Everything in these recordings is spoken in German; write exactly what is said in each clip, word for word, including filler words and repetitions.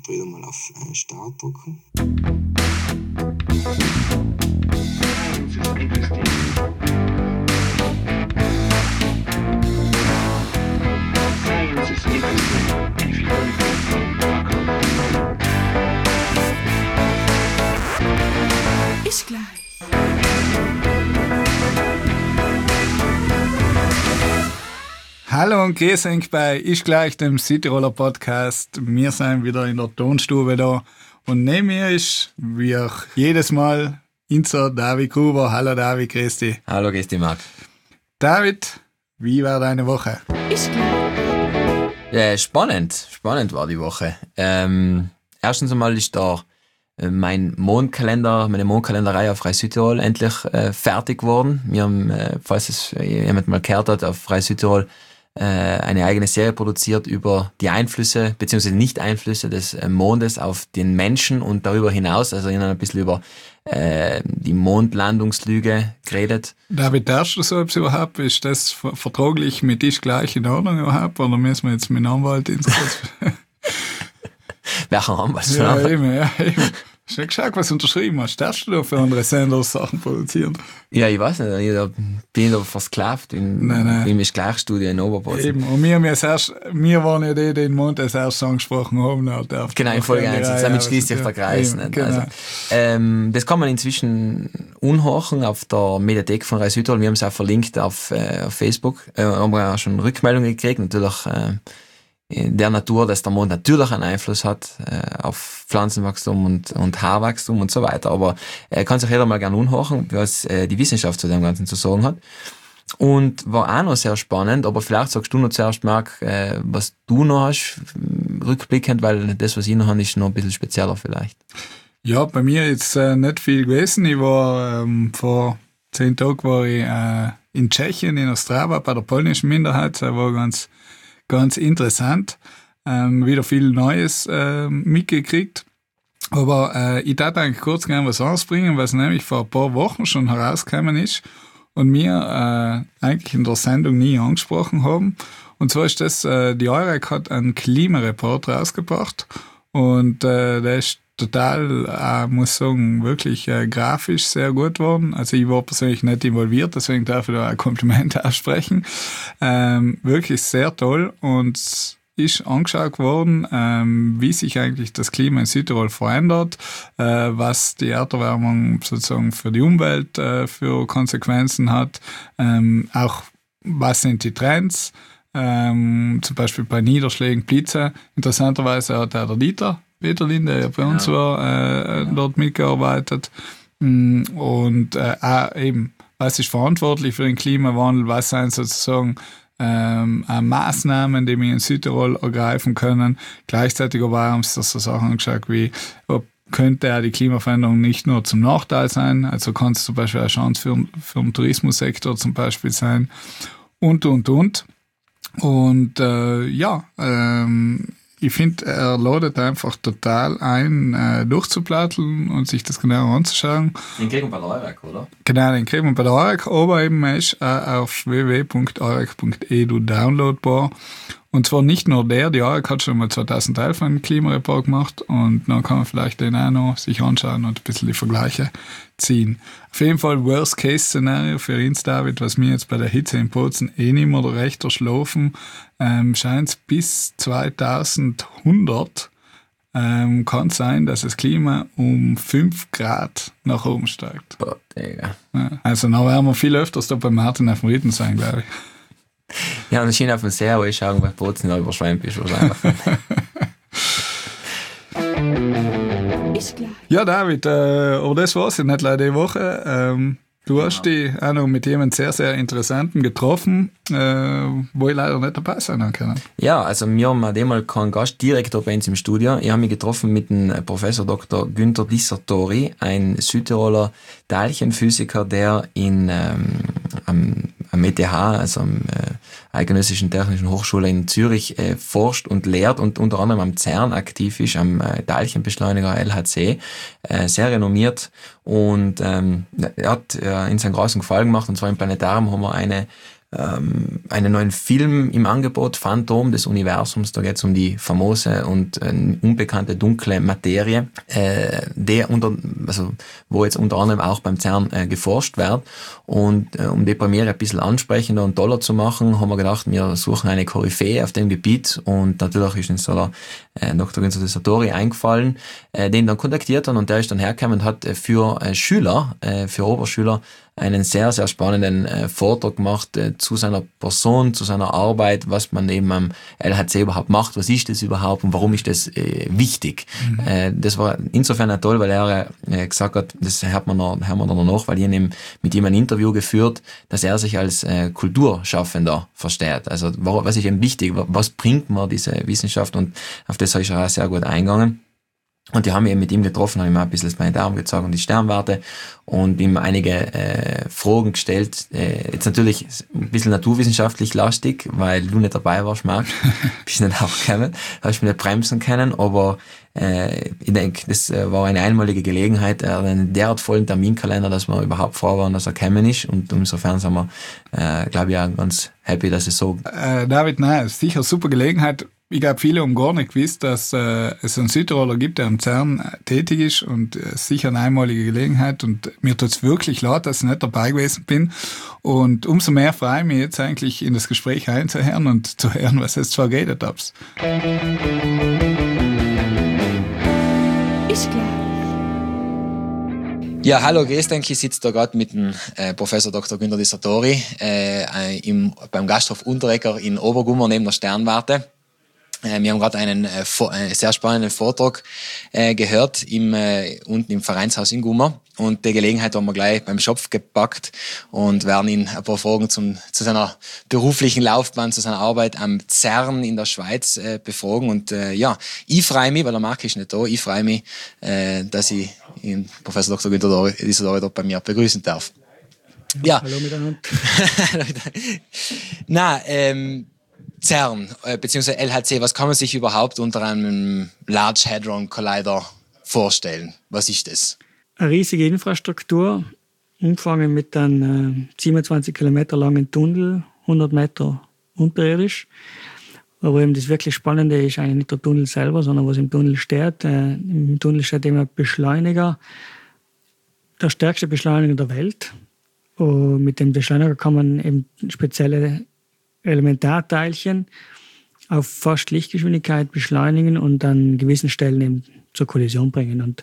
wieder mal auf äh, Start drücken. Ist gleich. Hallo und grüß euch bei Ist gleich, dem Südtiroler Podcast. Wir sind wieder in der Tonstube da und neben mir ist, wie auch jedes Mal, unser David Gruber. Hallo David, grüß dich. Hallo, grüß dich, Marc. David, wie war deine Woche? Ist gleich. Ja, spannend, spannend war die Woche. Ähm, erstens einmal ist da äh, mein Mondkalender, meine Mondkalenderreihe auf Frei Südtirol endlich äh, fertig geworden. Wir haben, äh, falls es jemand mal gehört hat, auf Frei Südtirol äh, eine eigene Serie produziert über die Einflüsse bzw. Nicht-Einflüsse des äh, Mondes auf den Menschen und darüber hinaus, also ihnen ein bisschen über äh, die Mondlandungslüge geredet. David, darfst du so etwas überhaupt? Ist das ver- vertraglich mit Ist gleich in Ordnung überhaupt? Oder müssen wir jetzt mit dem Anwalt ins Welcher Anwalt? Ja, eben, ja, eben. Schon geschaut, was du unterschrieben hast. Darfst du da für andere Sender Sachen produzieren? Ja, ich weiß nicht, ich da- bin da versklavt in, Nein, nein. in meiner Gleichstudie in Oberbozen. Eben, und wir, haben ja erst, wir waren ja die, die den Mond als erstes angesprochen haben. Na, darf Genau, in Folge eins. Damit schließt sich der Kreis. Eben, Nicht? genau. Also, ähm, das kann man inzwischen unhorchen auf der Mediathek von Frei Südtirol. Wir haben es auch verlinkt auf, äh, auf Facebook. Äh, haben wir auch schon Rückmeldungen gekriegt. Natürlich äh, in der Natur, dass der Mond natürlich einen Einfluss hat äh, auf Pflanzenwachstum und, und Haarwachstum und so weiter. Aber äh, kann sich jeder mal gerne unhorchen, was äh, die Wissenschaft zu dem Ganzen zu sagen hat. Und war auch noch sehr spannend, aber vielleicht sagst du noch zuerst, Marc, äh, was du noch hast, rückblickend, weil das, was ich noch habe, ist noch ein bisschen spezieller vielleicht. Ja, bei mir jetzt äh, nicht viel gewesen. Ich war ähm, vor zehn Tagen war ich äh, in Tschechien, in Ostrava, bei der polnischen Minderheit. Das war ganz, ganz interessant. Ähm, wieder viel Neues äh, mitgekriegt. Aber äh, ich darf eigentlich kurz gerne was ausbringen, was nämlich vor ein paar Wochen schon herausgekommen ist und wir äh, eigentlich in der Sendung nie angesprochen haben. Und zwar ist das, äh, die EUREC hat einen Klimareport rausgebracht und äh, der ist total, äh, muss sagen, wirklich äh, grafisch sehr gut geworden. Also ich war persönlich nicht involviert, deswegen darf ich da ein Kompliment aussprechen. Ähm, wirklich sehr toll und ist angeschaut worden, ähm, wie sich eigentlich das Klima in Südtirol verändert, äh, was die Erderwärmung sozusagen für die Umwelt äh, für Konsequenzen hat, ähm, auch was sind die Trends, ähm, zum Beispiel bei Niederschlägen, Blitze. Interessanterweise hat auch der Dieter Peterlin, der ja bei uns Ja. war, äh, Ja. dort mitgearbeitet. Mm, Und äh, auch eben, was ist verantwortlich für den Klimawandel, was sind sozusagen ähm, äh, Maßnahmen, die wir in Südtirol ergreifen können. Gleichzeitig aber haben sie so Sachen angeschaut, wie ob könnte ja die Klimaveränderung nicht nur zum Nachteil sein, also kann es zum Beispiel eine Chance für, für den Tourismussektor zum Beispiel sein und, und, und. Und äh, ja, ähm, ich finde, er ladet einfach total ein, äh, durchzuplatteln und sich das genauer anzuschauen. Den kriegen wir bei der EUREC, oder? Genau, den kriegen wir bei der EUREC, aber eben er ist auch auf w w w punkt eurec punkt e d u downloadbar. Und zwar nicht nur der, die EUREC hat schon mal zweitausendelf einen Klimareport gemacht und dann kann man vielleicht den auch noch sich anschauen und ein bisschen die Vergleiche ziehen. Auf jeden Fall Worst-Case-Szenario für uns, David, was mir jetzt bei der Hitze in Bozen eh nicht mehr recht erschlafen, ähm, scheint es bis zweitausendhundert ähm, kann sein, dass das Klima um fünf Grad nach oben steigt. Boah, Digga. Ja, also dann werden wir viel öfters da bei Martin auf dem Ritten sein, glaube ich. Ja, und ich schien auf den See, wo ich schaue, bei Bozen da überschwemmt ist wahrscheinlich. Ist gleich. Ja, David, äh, aber das war's ja nicht leider die Woche. Ähm, du hast dich auch noch mit jemandem sehr, sehr Interessanten getroffen, äh, wo ich leider nicht dabei sein kann. Ja, also wir haben auch einmal keinen Gast direkt bei uns im Studio. Ich habe mich getroffen mit dem Professor Doktor Günther Dissertori, ein Südtiroler Teilchenphysiker, der in ähm, am, am E T H, also am äh, Eidgenössischen Technischen Hochschule in Zürich, äh, forscht und lehrt und unter anderem am CERN aktiv ist, am äh, Teilchenbeschleuniger L H C, äh, sehr renommiert. Und ähm, er hat äh, in seinen großen Gefallen gemacht, und zwar im Planetarium haben wir eine ähm, einen neuen Film im Angebot, Phantom des Universums. Da geht es um die famose und äh, unbekannte dunkle Materie, äh, der unter, also wo jetzt unter anderem auch beim CERN äh, geforscht wird. Und äh, um die Premiere ein bisschen ansprechender und toller zu machen, haben wir gedacht, wir suchen eine Koryphäe auf dem Gebiet. Und natürlich ist uns der äh, Doktor Günther de Sartori eingefallen, äh, den dann kontaktiert haben, und der ist dann hergekommen und hat äh, für äh, Schüler, äh, für Oberschüler, einen sehr, sehr spannenden äh, Vortrag gemacht äh, zu seiner Person, zu seiner Arbeit, was man eben am L H C überhaupt macht, was ist das überhaupt und warum ist das äh, wichtig. Mhm. Äh, das war insofern auch toll, weil er äh, gesagt hat, das hört man, noch, hört man dann noch, weil ich ihm, mit ihm ein Interview geführt, dass er sich als äh, Kulturschaffender versteht. Also was ist eben wichtig, was bringt man diese Wissenschaft, und auf das habe ich auch sehr gut eingegangen. Und die haben mich eben mit ihm getroffen, habe ihm auch ein bisschen das Planetarium gezeigt und die Sternwarte und ihm einige äh, Fragen gestellt. Äh, jetzt natürlich ein bisschen naturwissenschaftlich lastig, weil du nicht dabei warst, Marc. Bist nicht auch gekommen, habe ich mir nicht bremsen können, aber äh, ich denke, das äh, war eine einmalige Gelegenheit, er hat einen derart vollen Terminkalender, dass wir überhaupt froh waren, dass er gekommen ist, und insofern sind wir, äh, glaube ich, auch ganz happy, dass es so... Äh, David, nein, sicher eine super Gelegenheit. Ich glaube, viele haben gar nicht gewusst, dass äh, es einen Südtiroler gibt, der am CERN äh, tätig ist, und äh, sicher eine einmalige Gelegenheit, und mir tut es wirklich leid, dass ich nicht dabei gewesen bin, und umso mehr freue ich mich jetzt eigentlich, in das Gespräch reinzuhören und zu hören, was jetzt zwar geredet habt. Ist klar. Ja, hallo, grüß dich. Ich sitze da gerade mit dem äh, Professor Doktor Günther de Sartori äh, im, beim Gasthof Unterrecker in Obergummer neben der Sternwarte. Wir haben gerade einen, äh, einen sehr spannenden Vortrag äh, gehört im, äh, unten im Vereinshaus in Gummer, und die Gelegenheit haben wir gleich beim Schopf gepackt und werden ihn ein paar Fragen zum, zu seiner beruflichen Laufbahn, zu seiner Arbeit am CERN in der Schweiz äh, befragen. Und äh, ja, ich freue mich, weil der Marc ist nicht da, ich freue mich, äh, dass ich ihn, Professor Doktor Günther de Sartori dort bei mir begrüßen darf. Ja. Hallo miteinander. Na, ähm, CERN, äh, beziehungsweise L H C, was kann man sich überhaupt unter einem Large Hadron Collider vorstellen? Was ist das? Eine riesige Infrastruktur, umfangen mit einem äh, siebenundzwanzig Kilometer langen Tunnel, hundert Meter unterirdisch. Aber eben das wirklich Spannende ist eigentlich nicht der Tunnel selber, sondern was im Tunnel steht. Äh, Im Tunnel steht immer ein Beschleuniger, der stärkste Beschleuniger der Welt. Und mit dem Beschleuniger kann man eben spezielle Elementarteilchen auf fast Lichtgeschwindigkeit beschleunigen und an gewissen Stellen eben zur Kollision bringen. Und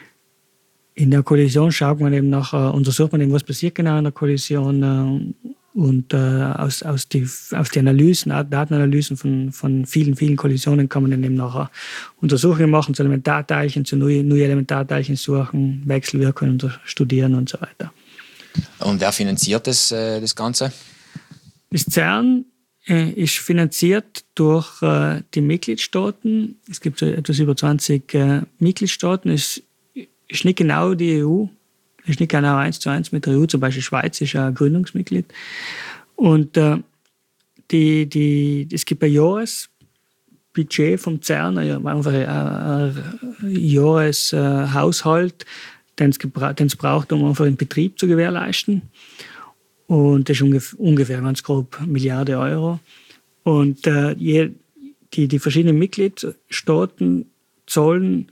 in der Kollision schaut man eben nachher, untersucht man eben, was passiert genau in der Kollision, und äh, aus, aus, die, aus die Analysen, Datenanalysen von, von vielen, vielen Kollisionen kann man dann eben nachher Untersuchungen machen zu Elementarteilchen, zu neue, neue Elementarteilchen suchen, Wechselwirkungen studieren und so weiter. Und wer finanziert das, äh, das Ganze? Das CERN äh, ist finanziert durch äh, die Mitgliedstaaten. Es gibt so etwas über zwanzig äh, Mitgliedstaaten. Es ist nicht genau die E U, es ist nicht genau eins zu eins mit der E U. Zum Beispiel Schweiz ist ein Gründungsmitglied. Und äh, die, die, es gibt ein Jahresbudget vom CERN, einfach ein, ein Jahreshaushalt, den es braucht, um einfach den Betrieb zu gewährleisten. Und das ist ungefähr, ungefähr ganz grob Milliarde Euro. Und äh, je, die, die verschiedenen Mitgliedstaaten zahlen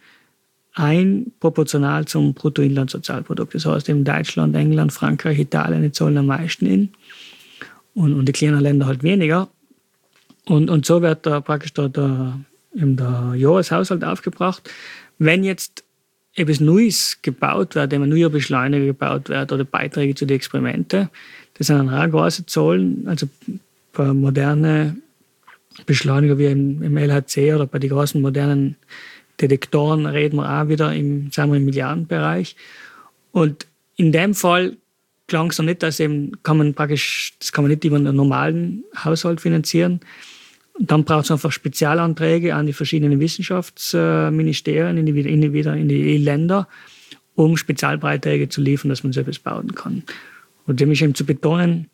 ein proportional zum Bruttoinlandssozialprodukt. Das heißt, eben Deutschland, England, Frankreich, Italien, die zahlen am meisten in. Und, und die kleinen Länder halt weniger. Und, und so wird da praktisch da, da eben der Jahreshaushalt aufgebracht. Wenn jetzt etwas Neues gebaut wird, ein neuer Beschleuniger gebaut wird oder Beiträge zu den Experimenten, das sind dann auch große Zahlen. Also bei modernen Beschleuniger wie im, im L H C oder bei den großen modernen Detektoren reden wir auch wieder im, sagen wir, im Milliardenbereich. Und in dem Fall klang es noch nicht, dass eben kann man praktisch, das kann man nicht über einen normalen Haushalt finanzieren. Und dann braucht es einfach Spezialanträge an die verschiedenen Wissenschaftsministerien, in die, in die, wieder in die Länder, um Spezialbeiträge zu liefern, dass man so etwas bauen kann. Und dem ist eben zu betonen,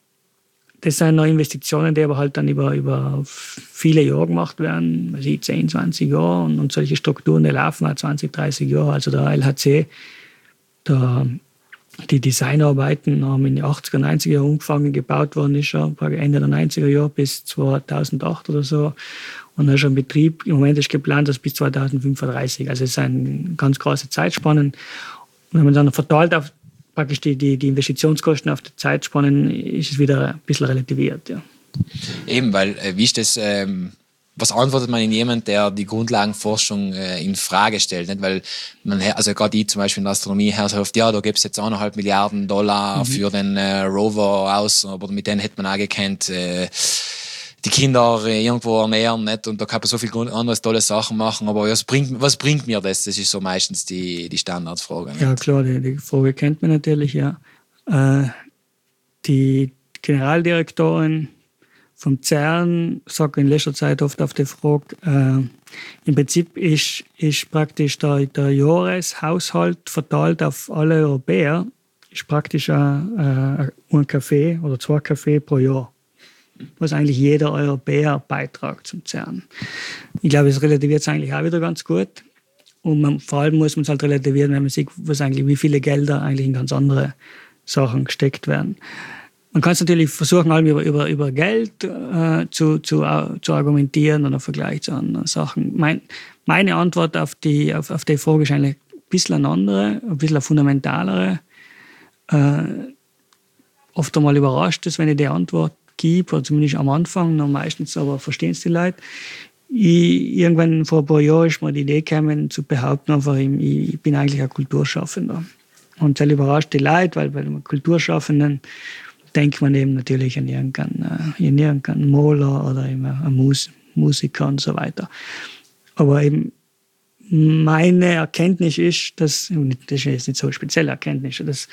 das sind noch Investitionen, die aber halt dann über, über viele Jahre gemacht werden, also zehn, zwanzig Jahre, und, und solche Strukturen, die laufen auch zwanzig, dreißig Jahre. Also der L H C, der Die Designarbeiten haben in den achtziger, neunziger Jahren angefangen, gebaut worden ist schon Ende der neunziger Jahre bis zweitausendacht oder so. Und dann ist schon Betrieb. Im Moment ist geplant, dass bis zweitausendfünfunddreißig. Also es sind ganz große Zeitspannen. Und wenn man dann verteilt auf praktisch die, die, die Investitionskosten auf die Zeitspannen, ist es wieder ein bisschen relativiert. Ja. Eben, weil äh, wie ist das... Ähm Was antwortet man in jemand, der die Grundlagenforschung äh, in Frage stellt? Nicht? Weil man, also gerade ich zum Beispiel in der Astronomie her so oft, ja, da gibt es jetzt eineinhalb Milliarden Dollar mhm. für den äh, Rover aus, aber mit denen hätte man auch gekannt, äh, die Kinder äh, irgendwo ernähren, nicht? Und da kann man so viel andere tolle Sachen machen, aber was bringt, was bringt mir das? Das ist so meistens die, die Standardfrage. Nicht? Ja, klar, die, die Frage kennt man natürlich, ja. Äh, die Generaldirektorin vom CERN sagt in letzter Zeit oft auf die Frage, äh, im Prinzip ist, ist praktisch der, der Jahreshaushalt verteilt auf alle Europäer, ist praktisch ein, äh, ein Kaffee oder zwei Kaffee pro Jahr, was eigentlich jeder Europäer beitragt zum CERN. Ich glaube, es relativiert es eigentlich auch wieder ganz gut. Und man, vor allem muss man es halt relativieren, wenn man sieht, was eigentlich, wie viele Gelder eigentlich in ganz andere Sachen gesteckt werden. Man kann es natürlich versuchen, allem über, über, über Geld äh, zu, zu, uh, zu argumentieren oder im Vergleich zu anderen Sachen. Mein, meine Antwort auf die, auf, auf die Frage ist eigentlich ein bisschen eine andere, ein bisschen eine fundamentalere. Äh, oft einmal überrascht es, wenn ich die Antwort gebe, oder zumindest am Anfang, noch meistens aber verstehen es die Leute. Ich, irgendwann vor ein paar Jahren ist mir die Idee gekommen, zu behaupten, einfach, ich, ich bin eigentlich ein Kulturschaffender. Und das überrascht die Leute, weil bei den Kulturschaffenden denkt man eben natürlich an irgendeinen, äh, irgendeinen Maler oder einen Mus- Musiker und so weiter. Aber eben meine Erkenntnis ist, dass, das ist jetzt nicht so eine spezielle Erkenntnis, dass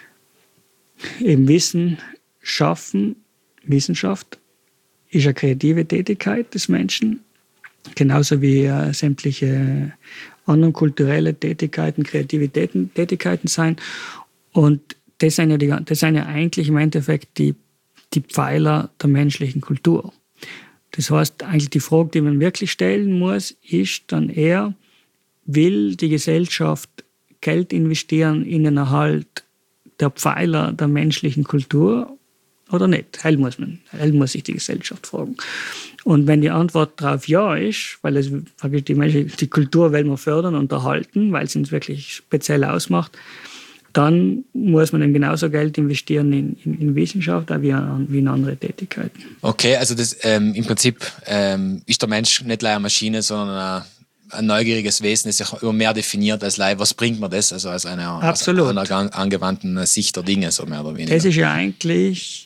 eben Wissen schaffen, Wissenschaft ist eine kreative Tätigkeit des Menschen, genauso wie äh, sämtliche andere kulturelle Tätigkeiten, kreative Tätigkeiten sein. Und Das sind, ja die, das sind ja eigentlich im Endeffekt die, die Pfeiler der menschlichen Kultur. Das heißt, eigentlich die Frage, die man wirklich stellen muss, ist dann eher, will die Gesellschaft Geld investieren in den Erhalt der Pfeiler der menschlichen Kultur oder nicht? Hell muss man, hell muss sich die Gesellschaft fragen. Und wenn die Antwort darauf ja ist, weil es praktisch die, Mensch, die Kultur will man fördern und erhalten, weil es uns wirklich speziell ausmacht, dann muss man dann genauso Geld investieren in, in, in Wissenschaft wie, wie in andere Tätigkeiten. Okay, also das, ähm, im Prinzip ähm, ist der Mensch nicht eine Maschine, sondern ein, ein neugieriges Wesen, das sich immer mehr definiert als Leih. Was bringt man das? Also als eine, Absolut. Aus einer angewandten Sicht der Dinge, so mehr oder weniger. Das ist ja eigentlich,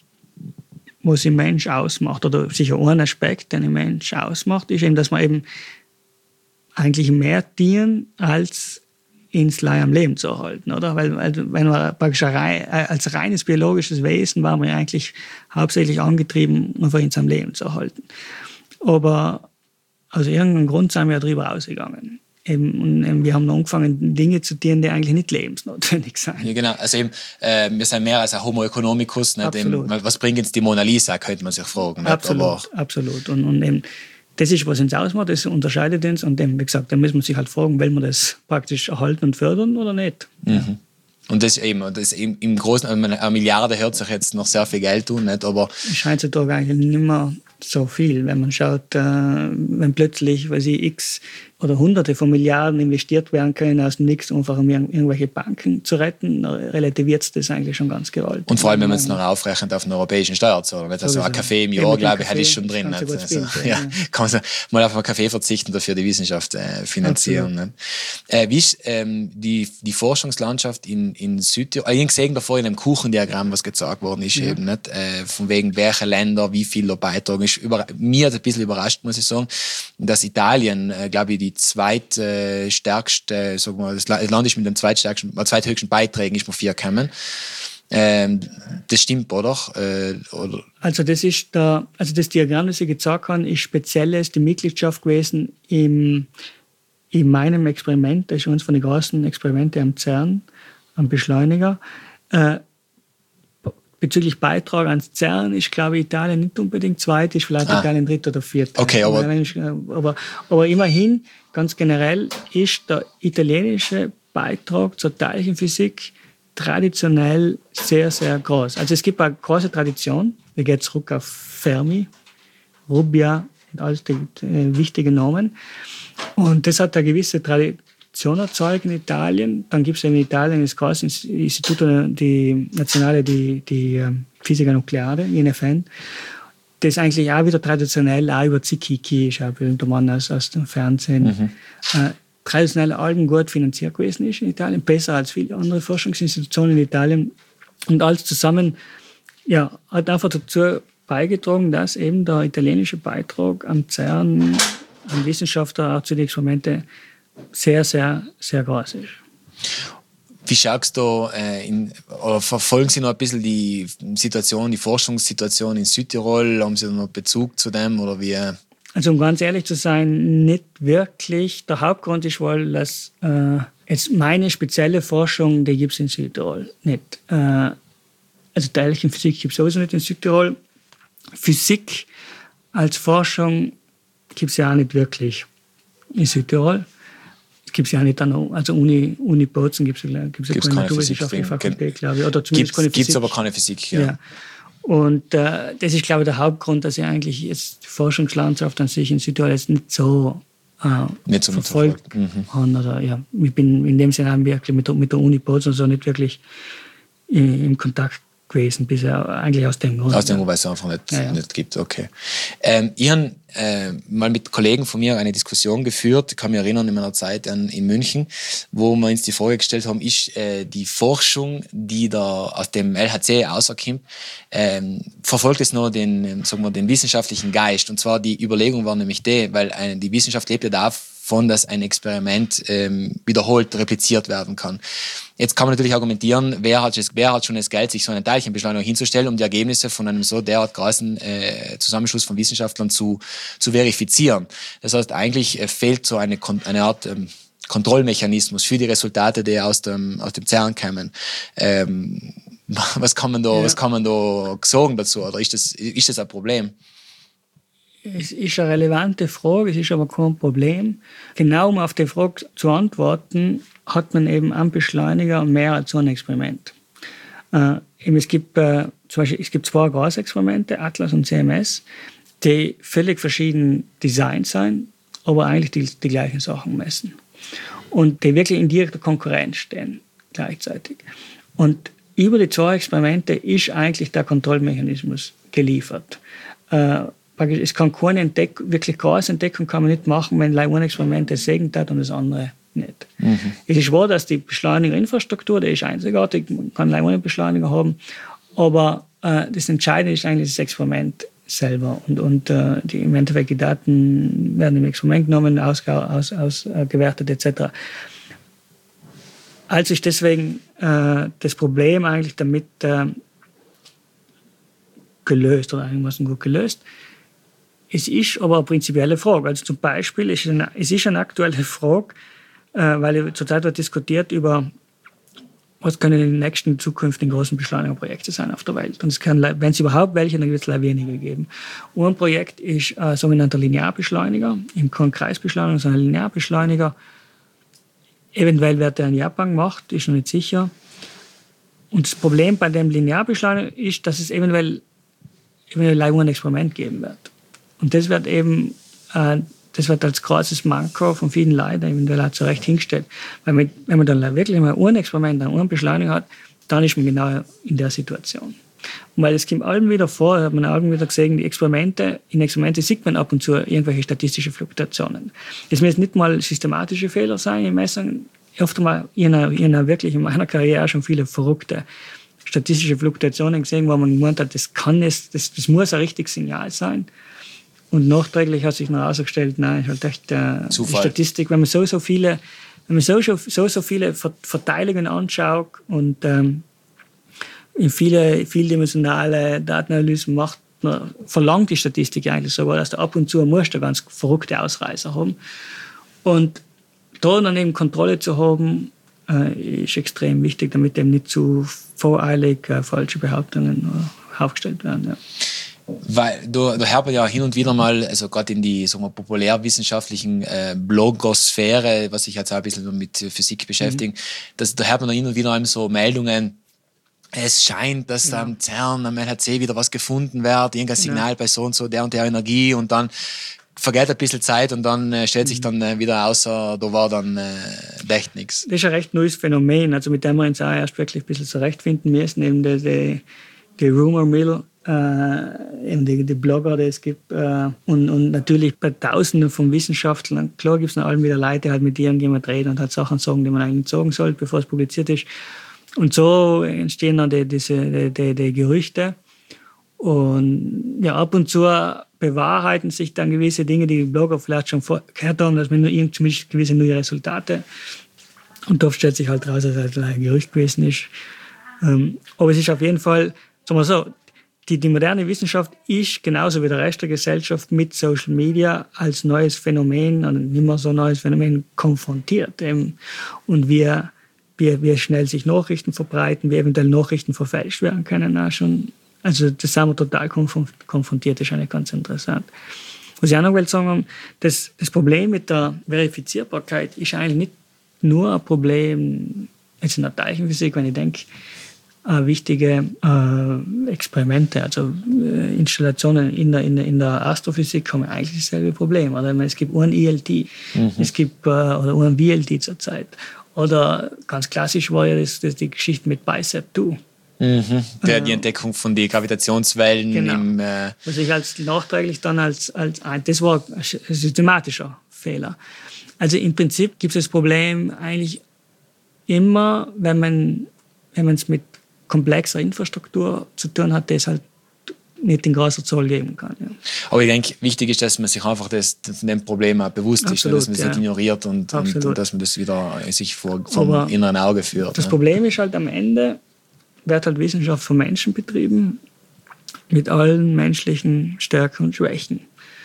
was ein Mensch ausmacht, oder sicher ein Aspekt, den ein Mensch ausmacht, ist eben, dass man eben eigentlich mehr dienen als ins Leih am Leben zu erhalten, oder? Weil, weil wenn man praktisch als reines biologisches Wesen war man ja eigentlich hauptsächlich angetrieben, einfach ins am Leben zu erhalten. Aber aus irgendeinem Grund sind wir ja darüber ausgegangen. Eben, und eben, wir haben angefangen, Dinge zu tun, die eigentlich nicht lebensnotwendig sind. Ja, genau. Also eben, äh, wir sind mehr als ein Homo economicus. Nicht? Eben, was bringt jetzt die Mona Lisa, könnte man sich fragen. Nicht? Absolut, Aber absolut. Und, und eben, das ist, was uns ausmacht, das unterscheidet uns. Und dann, wie gesagt, da muss man sich halt fragen, will man das praktisch erhalten und fördern oder nicht. Mhm. Und das eben, das eben im Großen, eine Milliarde hört sich jetzt noch sehr viel Geld tun, nicht? Aber es scheint heutzutage eigentlich nicht mehr so viel, wenn man schaut, äh, wenn plötzlich, weiß ich, x oder hunderte von Milliarden investiert werden können aus dem Nichts, einfach um irgendwelche Banken zu retten, relativiert es das eigentlich schon ganz gewaltig. Und vor allem, wenn man es noch aufrechnet auf einen europäischen Steuerzahler. Also so ein Kaffee im Jahr, glaube ich, hätte ich schon drin. Also, finden, ja, ja. Kann man mal auf einen Kaffee verzichten, dafür die Wissenschaft äh, finanzieren. Äh, wie ist ähm, die, die Forschungslandschaft in, in Südtirol? Ich habe gesehen davor in einem Kuchendiagramm, was gezeigt worden ist, ja. eben, nicht? Äh, von wegen welche Länder, wie viel da beitragen. Ist über, mir hat es ein bisschen überrascht, muss ich sagen, dass Italien, äh, glaube ich, die zweitstärkste, äh, sagen wir, das Land ist mit dem zweitstärksten, äh, zweithöchsten Beiträgen ist mir vier gekommen. Ähm, das stimmt, oder? Äh, oder? Also das ist der, also das Diagramm, das ich gezeigt habe, ist spezielles die Mitgliedschaft gewesen im, in meinem Experiment. Das ist eines von den großen Experimente am CERN, am Beschleuniger. Äh, Bezüglich Beitrag ans CERN ist, glaube ich, Italien nicht unbedingt zweit, ist vielleicht ah. Italien dritt oder viert. Okay, aber, aber, aber immerhin, ganz generell, ist der italienische Beitrag zur Teilchenphysik traditionell sehr, sehr groß. Also es gibt eine große Tradition, wir gehen zurück auf Fermi, Rubbia und all die äh, wichtigen Namen. Und das hat eine gewisse Tradition erzeugt in Italien. Dann gibt es in Italien das große Instituto die Nazionale di, di Fisica Nucleare, I N F N, das eigentlich auch wieder traditionell auch über Zikiki ist, auch der Mann aus, aus dem Fernsehen. Mhm. Äh, traditionell allem gut finanziert gewesen ist in Italien, besser als viele andere Forschungsinstitutionen in Italien. Und alles zusammen ja, hat einfach dazu beigetragen, dass eben der italienische Beitrag am CERN, an Wissenschaftler auch zu den Experimenten sehr, sehr, sehr groß ist. Wie schaust du äh, in, oder verfolgen Sie noch ein bisschen die Situation, die Forschungssituation in Südtirol? Haben Sie noch Bezug zu dem oder wie? Also um ganz ehrlich zu sein, nicht wirklich. Der Hauptgrund ist wohl, dass äh, jetzt meine spezielle Forschung, die gibt es in Südtirol nicht. Äh, also Teilchenphysik gibt es sowieso nicht in Südtirol. Physik als Forschung gibt es ja auch nicht wirklich in Südtirol. Es gibt es ja auch nicht an, also Uni, Uni Bozen gibt es ja keine naturwissenschaftliche Fakultät, glaube ich. Oder zumindest keine Physik. Gibt es aber keine Physik, ja. ja. Und äh, das ist, glaube ich, der Hauptgrund, dass ich eigentlich jetzt die Forschungslandschaft an sich in Südtirol jetzt nicht so, äh, nicht so verfolgt mhm. habe. Oder, ja, ich bin in dem Sinne wirklich mit, mit der Uni Bozen so nicht wirklich in, im Kontakt gewesen, bisher eigentlich aus dem Grund. Aus dem Grund, weil es einfach nicht, ja, ja. nicht gibt, okay. Ähm, ich habe äh, mal mit Kollegen von mir eine Diskussion geführt, ich kann mich erinnern in meiner Zeit an, in München, wo wir uns die Frage gestellt haben, ist äh, die Forschung, die da aus dem L H C rauskommt, ähm, verfolgt es noch den, sagen wir, den wissenschaftlichen Geist? Und zwar die Überlegung war nämlich die, weil eine, die Wissenschaft lebt ja davon, dass ein Experiment ähm, wiederholt repliziert werden kann. Jetzt kann man natürlich argumentieren, wer hat, wer hat schon das Geld, sich so einen Teilchenbeschleuniger hinzustellen, um die Ergebnisse von einem so derart großen äh, Zusammenschluss von Wissenschaftlern zu, zu verifizieren. Das heißt, eigentlich äh, fehlt so eine, eine Art ähm, Kontrollmechanismus für die Resultate, die aus dem, aus dem CERN kommen. Ähm, was kann man da, ja. was kann man da sagen dazu? Oder ist das, ist das ein Problem? Es ist eine relevante Frage, es ist aber kein Problem. Genau um auf die Frage zu antworten, hat man eben am Beschleuniger mehr als so ein Experiment. Äh, es, gibt, äh, zum Beispiel, es gibt zwei Gasexperimente, Atlas und C M S, die völlig verschieden designt sind, aber eigentlich die, die gleichen Sachen messen. Und die wirklich in direkter Konkurrenz stehen gleichzeitig. Und über die zwei Experimente ist eigentlich der Kontrollmechanismus geliefert. Äh, Es kann keine Entdeck- wirklich große Entdeckung kann man nicht machen, wenn ein Experiment das segnet hat und das andere nicht. Mhm. Es ist wahr, dass die Beschleunigerinfrastruktur, die ist einzigartig, man kann einen Beschleuniger haben, aber äh, das Entscheidende ist eigentlich das Experiment selber. Und, und äh, die, im Endeffekt die Daten werden im Experiment genommen, ausgewertet aus, aus, äh, et cetera. Also ist deswegen äh, das Problem eigentlich damit äh, gelöst oder einigermaßen gut gelöst. Es ist aber eine prinzipielle Frage. Also zum Beispiel ist es eine, es ist eine aktuelle Frage, äh, weil zurzeit wird diskutiert über, was können die nächsten zukünftigen großen Beschleunigerprojekte sein auf der Welt. Und es kann, wenn es überhaupt welche, dann wird es leider wenige geben. Und ein Projekt ist ein sogenannter Linearbeschleuniger, im Kreisbeschleuniger, so ein Linearbeschleuniger. Eventuell wird er in Japan gemacht, ist noch nicht sicher. Und das Problem bei dem Linearbeschleuniger ist, dass es eventuell, eventuell ein Experiment geben wird. Und das wird eben, äh, das wird als großes Manko von vielen Leuten eventuell auch zu Recht hingestellt. Weil man, wenn man dann wirklich mal ein Experiment, einen Beschleuniger hat, dann ist man genau in der Situation. Und weil es kommt allem wieder vor, hat man allem wieder gesehen, die Experimente, in Experimente sieht man ab und zu irgendwelche statistische Fluktuationen. Das müssen nicht mal systematische Fehler sein in Messungen. Oft mal, ich habe wirklich in meiner Karriere schon viele verrückte statistische Fluktuationen gesehen, wo man gemeint hat, das kann es, das, das muss ein richtiges Signal sein. Und nachträglich hat sich noch herausgestellt, nein, ist halt echt äh, die Statistik, wenn man so, so viele, wenn man so, so, so viele Verteilungen anschaut und ähm, in viele, vieldimensionale Datenanalysen macht, man, verlangt die Statistik eigentlich sogar, dass du ab und zu musst du ganz verrückte Ausreißer haben. Und da dann eben Kontrolle zu haben, äh, ist extrem wichtig, damit eben nicht zu voreilig äh, falsche Behauptungen äh, aufgestellt werden. Ja. Weil da, da hört man ja hin und wieder mal, also gerade in die sagen wir, populärwissenschaftlichen äh, Blogosphäre, was sich jetzt auch ein bisschen mit Physik beschäftigt, mhm. dass, da hört man dann hin und wieder einem so Meldungen, es scheint, dass ja. am CERN, am L H C wieder was gefunden wird, irgendein Signal ja. bei so und so der und der Energie und dann vergeht ein bisschen Zeit und dann äh, stellt sich dann äh, wieder außer, da war dann äh, echt nichts. Das ist ein recht neues Phänomen, also mit dem wir uns auch erst wirklich ein bisschen zurechtfinden müssen, eben die, die, die Rumor Mill, äh, eben die, die Blogger, die es gibt äh, und, und natürlich bei Tausenden von Wissenschaftlern, klar gibt es noch allem wieder Leute, die halt mit irgendjemand reden und halt Sachen sagen, die man eigentlich nicht sagen sollte, bevor es publiziert ist. Und so entstehen dann die, diese, die, die, die Gerüchte. Und ja, ab und zu bewahrheiten sich dann gewisse Dinge, die die Blogger vielleicht schon gehört haben, dass man nur zumindest gewisse neue Resultate. Und oft stellt sich halt raus, dass es ein Gerücht gewesen ist. Ähm, aber es ist auf jeden Fall, sagen wir so, die, die moderne Wissenschaft ist genauso wie der Rest der Gesellschaft mit Social Media als neues Phänomen, und nicht mehr so neues Phänomen, konfrontiert. Ähm, und wir Wie, wie schnell sich Nachrichten verbreiten, wie eventuell Nachrichten verfälscht werden können. Auch schon. Also das sind wir total konfrontiert, das ist eigentlich ganz interessant. Was ich auch noch will sagen, das, das Problem mit der Verifizierbarkeit ist eigentlich nicht nur ein Problem jetzt in der Teilchenphysik, wenn ich denke, äh, wichtige äh, Experimente, also äh, Installationen in der, in, der, in der Astrophysik haben eigentlich dasselbe Problem. Oder? Es gibt ein I L T, mhm. es gibt äh, oder ein V L T zurzeit. Oder ganz klassisch war ja das, das die Geschichte mit BICEP zwei. Mhm. Der, die Entdeckung von den Gravitationswellen. Genau. Im, äh Was ich als nachträglich dann als, als das war ein systematischer Fehler. Also im Prinzip gibt es das Problem eigentlich immer, wenn man wenn man es mit komplexer Infrastruktur zu tun hat, das halt nicht in großer Zahl geben kann. Ja. Aber ich denke, wichtig ist, dass man sich einfach das, von dem Problem auch bewusst Absolut, ist, dass man es ja. nicht ignoriert und, und, und dass man das wieder sich vor vom Aber inneren Auge führt. Das ne? Problem ist halt, am Ende wird halt Wissenschaft von Menschen betrieben, mit allen menschlichen Stärken und Schwächen.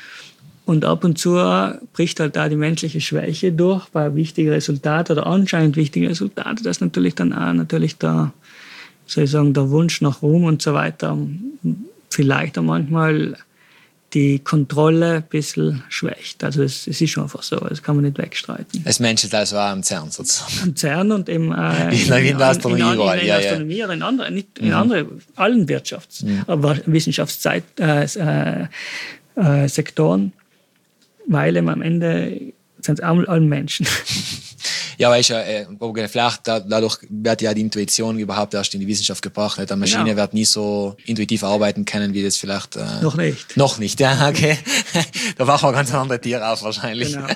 Und ab und zu bricht halt da die menschliche Schwäche durch bei wichtigen Resultaten oder anscheinend wichtigen Resultaten, dass natürlich dann auch natürlich der, soll ich sagen, der Wunsch nach Ruhm und so weiter vielleicht auch manchmal die Kontrolle ein bisschen schwächt. Also es, es ist schon einfach so, das kann man nicht wegstreiten. Es menschelt also auch am CERN sozusagen. Am CERN und im, äh, in, in, in der Astronomie, in, in, in, in der ja, Astronomie ja. oder in anderen, nicht in mhm. anderen, allen Wirtschafts-, mhm. aber Wissenschaftssektoren, äh, äh, Sektoren, weil eben am Ende sind es alle Menschen. Ja, weißt du, äh, vielleicht dadurch wird ja die Intuition überhaupt erst in die Wissenschaft gebracht. Eine Maschine genau. wird nie so intuitiv arbeiten können, wie das vielleicht... Äh, noch nicht. Noch nicht, ja, okay. Da machen wir ganz andere Tiere auf wahrscheinlich. Genau.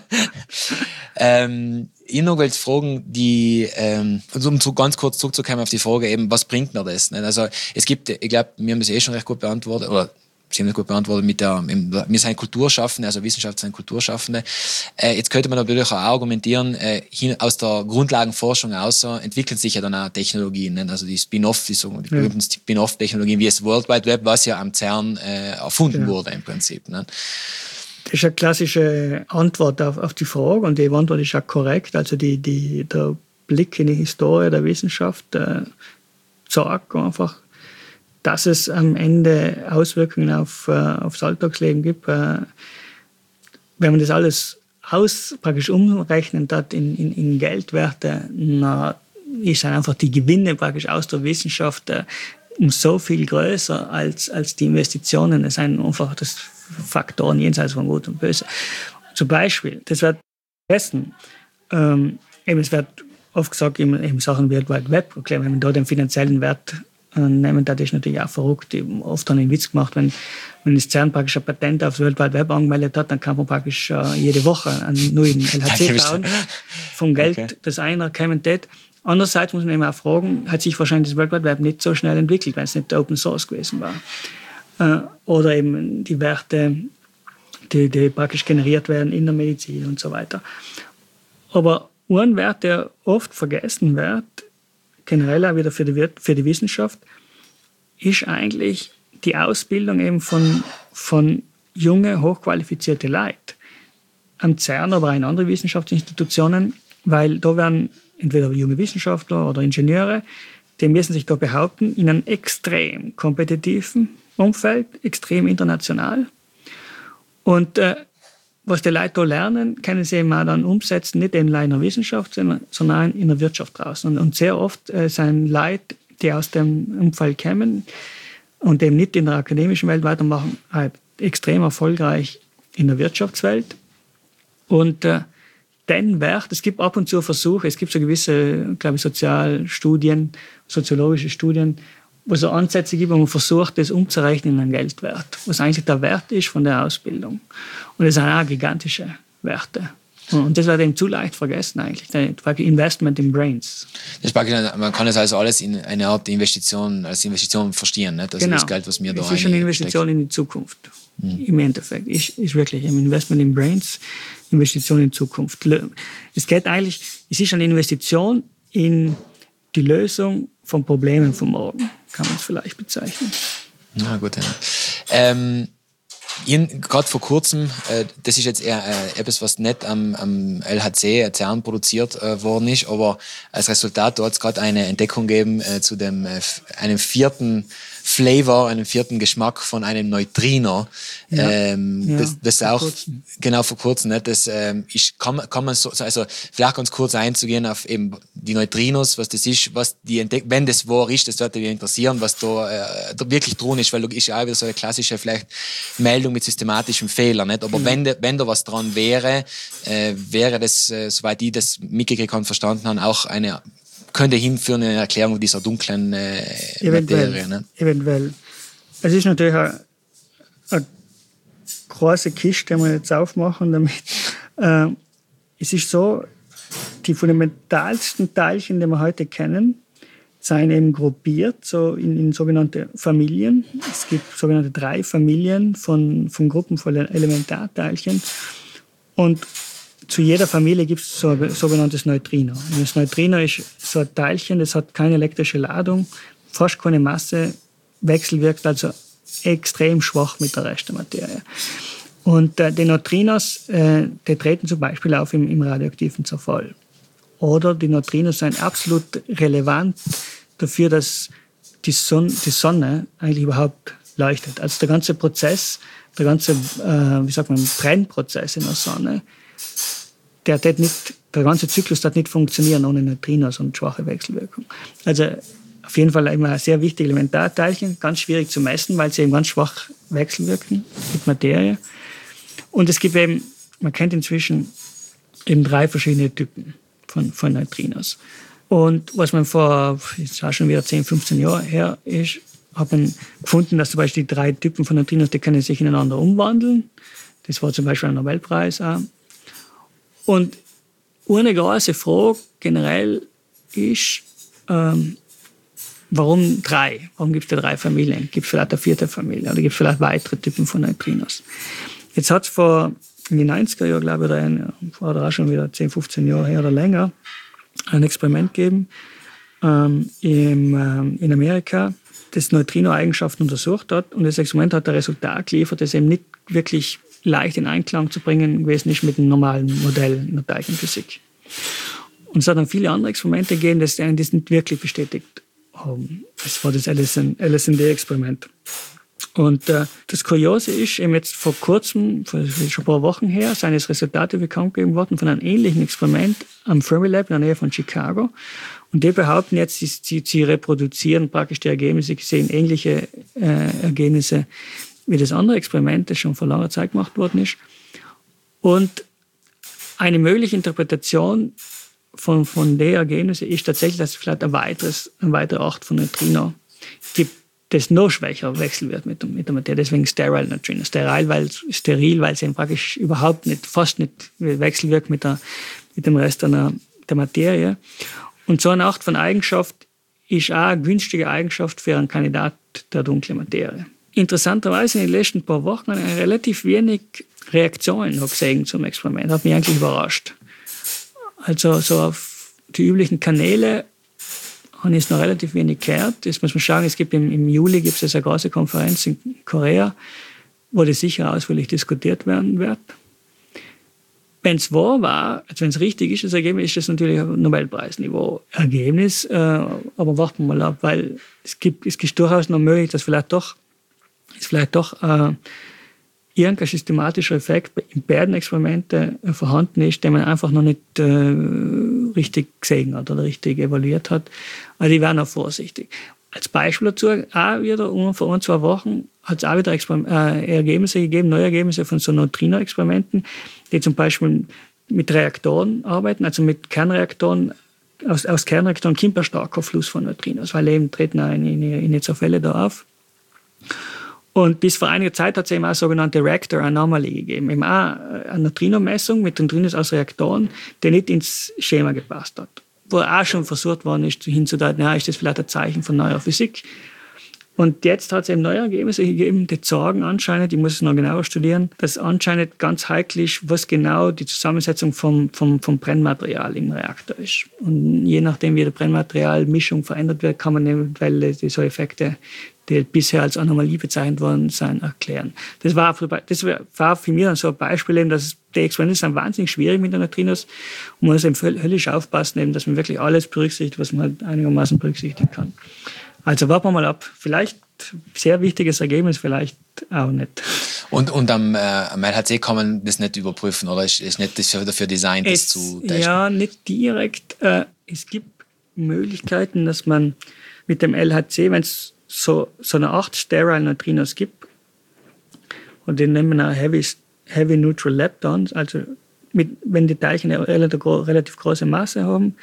ähm, ich noch wollte fragen, die, ähm, um so ganz kurz zurückzukommen auf die Frage eben, was bringt mir das? Nicht? Also es gibt, ich glaube, wir haben das eh schon recht gut beantwortet, oder Sie haben das gut beantwortet mit der, wir sind Kulturschaffende, also Wissenschaft sind Kulturschaffende. Äh, jetzt könnte man natürlich auch argumentieren, äh, hin, aus der Grundlagenforschung außer entwickeln sich ja dann auch Technologien, ne? Also die Spin-off, die, so, die ja. berühmten Spin-off-Technologien wie das World Wide Web, was ja am CERN äh, erfunden ja. wurde im Prinzip. Ne? Das ist eine klassische Antwort auf, auf die Frage und die Antwort ist auch korrekt. Also die, die, der Blick in die Historie der Wissenschaft äh, sagt einfach, dass es am Ende Auswirkungen auf, äh, aufs Alltagsleben gibt. Äh, wenn man das alles aus, praktisch umrechnen hat in, in, in Geldwerte, na, ist dann einfach die Gewinne praktisch aus der Wissenschaft äh, um so viel größer als, als die Investitionen. Es sind einfach das Faktoren jenseits von Gut und Böse. Zum Beispiel, das wird vergessen, ähm, eben, es wird oft gesagt, in, in Sachen World Wide Web, okay, wenn man da den finanziellen Wert nehmen, das ist natürlich auch verrückt. Ich habe oft einen Witz gemacht, wenn, wenn das CERN praktisch ein Patent aufs World Wide Web angemeldet hat, dann kann man praktisch uh, jede Woche einen neuen L H C bauen. Vom Geld, okay. das einer kämen tät. Andererseits muss man eben auch fragen, hat sich wahrscheinlich das World Wide Web nicht so schnell entwickelt, wenn es nicht Open Source gewesen war. Uh, oder eben die Werte, die, die praktisch generiert werden in der Medizin und so weiter. Aber ein Wert, der oft vergessen wird, generell auch wieder für die, für die Wissenschaft, ist eigentlich die Ausbildung eben von, von junge, hochqualifizierte Leuten. Am CERN, aber auch in anderen Wissenschaftsinstitutionen, weil da werden entweder junge Wissenschaftler oder Ingenieure, die müssen sich da behaupten in einem extrem kompetitiven Umfeld, extrem international. Und äh, was die Leute da lernen, können sie eben auch dann umsetzen, nicht in der Wissenschaft, sondern in der Wirtschaft draußen. Und, und sehr oft äh, sind Leute, die aus dem Umfeld kommen und eben nicht in der akademischen Welt weitermachen, halt extrem erfolgreich in der Wirtschaftswelt. Und äh, den Wert, es gibt ab und zu Versuche, es gibt so gewisse, glaube ich, Sozialstudien, soziologische Studien, wo es so Ansätze gibt, wo man versucht, das umzurechnen in einen Geldwert, was eigentlich der Wert ist von der Ausbildung. Und das sind auch gigantische Werte. Und das wird eben zu leicht vergessen eigentlich, das Investment in Brains. Das ist, man kann es also alles in eine Art Investition, als Investition verstehen, nicht? Also genau. Das Geld, was mir da es ist eine Investition in die Zukunft, mhm. im Endeffekt. Ist, ist wirklich ein Investment in Brains, Investition in Zukunft. Es geht eigentlich, es ist eine Investition in die Lösung von Problemen von morgen, kann man es vielleicht bezeichnen. Na gut, ja. Ähm, gerade vor kurzem, äh, das ist jetzt eher äh, etwas, was nicht am, am L H C, CERN produziert äh, worden ist, aber als Resultat dort hat es gerade eine Entdeckung gegeben äh, zu dem äh, einem vierten Flavor, einem vierten Geschmack von einem Neutrino. Ja, ähm, ja, das, das auch kurzem. Genau vor kurzem. Ne, das ähm, ist, kann, kann man so, also vielleicht ganz kurz einzugehen auf eben die Neutrinos, was das ist, was die entdeckt, wenn das wahr ist, das würde mich interessieren, was da, äh, da wirklich dran ist, weil da ist ja auch wieder so eine klassische vielleicht Meldung mit systematischem Fehler, nicht? Aber mhm. wenn, de, wenn da was dran wäre, äh, wäre das, äh, soweit ich das mitgekriegt und verstanden habe, auch eine könnte hinführen in eine Erklärung dieser dunklen äh, eventuell, Materie. Ne? Eventuell. Es ist natürlich eine, eine große Kiste, die wir jetzt aufmachen damit. Äh, es ist so, die fundamentalsten Teilchen, die wir heute kennen, sind eben gruppiert so in, in sogenannte Familien. Es gibt sogenannte drei Familien von, von Gruppen von Elementarteilchen. Und zu jeder Familie gibt es so ein sogenanntes Neutrino. Und das Neutrino ist so ein Teilchen, das hat keine elektrische Ladung, fast keine Masse, wechselwirkt also extrem schwach mit der Rest der Materie. Und äh, die Neutrinos, äh, die treten zum Beispiel auf im, im radioaktiven Zerfall. Oder die Neutrinos sind absolut relevant dafür, dass die Sonne, die Sonne eigentlich überhaupt leuchtet. Also der ganze Prozess, der ganze, äh, wie sagt man, Brennprozess in der Sonne, der, der, nicht, der ganze Zyklus darf nicht funktionieren ohne Neutrinos und schwache Wechselwirkung. Also auf jeden Fall immer ein sehr wichtiges Elementarteilchen, ganz schwierig zu messen, weil sie eben ganz schwach wechselwirken mit Materie. Und es gibt eben, man kennt inzwischen eben drei verschiedene Typen von, von Neutrinos. Und was man vor, jetzt auch schon wieder zehn, fünfzehn Jahren her ist, hat man gefunden, dass zum Beispiel die drei Typen von Neutrinos, die können sich ineinander umwandeln. Das war zum Beispiel ein Nobelpreis auch. Und eine große Frage generell ist, ähm, warum drei? Warum gibt es da drei Familien? Gibt es vielleicht eine vierte Familie oder gibt es vielleicht weitere Typen von Neutrinos? Jetzt hat es vor in den neunziger Jahren, glaube ich, oder, ein, oder auch schon wieder zehn, fünfzehn Jahre her oder länger, ein Experiment gegeben ähm, im, ähm, in Amerika, das Neutrino-Eigenschaften untersucht hat. Und das Experiment hat ein Resultat geliefert, das eben nicht wirklich leicht in Einklang zu bringen gewesen ist mit einem normalen Modell in der Teilchenphysik. Und es hat dann viele andere Experimente gegeben, die das nicht wirklich bestätigt haben. Das war das L S N D-Experiment. Und äh, das Kuriose ist, eben jetzt vor kurzem, vor schon ein paar Wochen her, sind jetzt Resultate bekannt gegeben worden von einem ähnlichen Experiment am Fermilab in der Nähe von Chicago. Und die behaupten jetzt, sie, sie, sie reproduzieren praktisch die Ergebnisse, sie sehen ähnliche äh, Ergebnisse wie das andere Experiment, das schon vor langer Zeit gemacht worden ist. Und eine mögliche Interpretation von, von den Ergebnissen ist tatsächlich, dass es vielleicht ein weiteres, eine weitere Art von Neutrino gibt, das noch schwächer wechseln wird mit, mit der Materie. Deswegen sterile Neutrino. Steril, weil, steril, weil sie praktisch überhaupt nicht, fast nicht wechselwirkt mit, der, mit dem Rest der, der Materie. Und so eine Art von Eigenschaft ist auch eine günstige Eigenschaft für einen Kandidat der dunklen Materie. Interessanterweise in den letzten paar Wochen eine relativ wenig Reaktionen gesehen zum Experiment. Hat mich eigentlich überrascht. Also so auf die üblichen Kanäle habe ich es noch relativ wenig gehört. Jetzt muss man schauen, es gibt im, im Juli gibt es eine große Konferenz in Korea, wo das sicher ausführlich diskutiert werden wird. Wenn es wahr war, also wenn es richtig ist, das Ergebnis, ist das natürlich ein Nobelpreisniveau-Ergebnis. Äh, aber warten wir mal ab, weil es, gibt, es ist durchaus noch möglich, dass vielleicht doch ist vielleicht doch äh, irgendein systematischer Effekt in beiden Experimenten äh, vorhanden ist, den man einfach noch nicht äh, richtig gesehen hat oder richtig evaluiert hat. Also ich wäre noch vorsichtig. Als Beispiel dazu, auch wieder vor ein, zwei Wochen hat es auch wieder Exper- äh, Ergebnisse gegeben, neue Ergebnisse von so Neutrino-Experimenten, die zum Beispiel mit Reaktoren arbeiten, also mit Kernreaktoren. Aus, aus Kernreaktoren kommt ein starker Fluss von Neutrinos, weil eben treten auch in, in, in so Fälle da auf. Und bis vor einiger Zeit hat es eben auch sogenannte Reactor Anomaly gegeben, eben auch eine Neutrinomessung mit Neutrinos aus Reaktoren, die nicht ins Schema gepasst hat. Wo auch schon versucht worden ist, hinzudeuten, ja, ist das vielleicht ein Zeichen von neuer Physik. Und jetzt hat es eben neue Ergebnisse gegeben, die sagen anscheinend, ich muss es noch genauer studieren, dass anscheinend ganz heikel ist, was genau die Zusammensetzung vom, vom, vom Brennmaterial im Reaktor ist. Und je nachdem, wie die Brennmaterialmischung verändert wird, kann man eventuell so Effekte, die bisher als Anomalie bezeichnet worden sind, erklären. Das war, das war für mich dann so ein Beispiel, eben, dass die Experimente sind wahnsinnig schwierig mit den Neutrinos und man muss eben höllisch aufpassen, eben, dass man wirklich alles berücksichtigt, was man halt einigermaßen berücksichtigen kann. Also warten wir mal ab. Vielleicht sehr wichtiges Ergebnis, vielleicht auch nicht. Und, und am, äh, am L H C kann man das nicht überprüfen, oder ist, ist nicht dafür, dafür designt, das es, zu testen? Ja, nicht direkt. Äh, es gibt Möglichkeiten, dass man mit dem L H C, wenn es so, so eine Art Sterile Neutrinos gibt, und die nennen wir Heavy, Heavy Neutral Leptons, also mit, wenn die Teilchen eine relativ, relativ große Masse haben,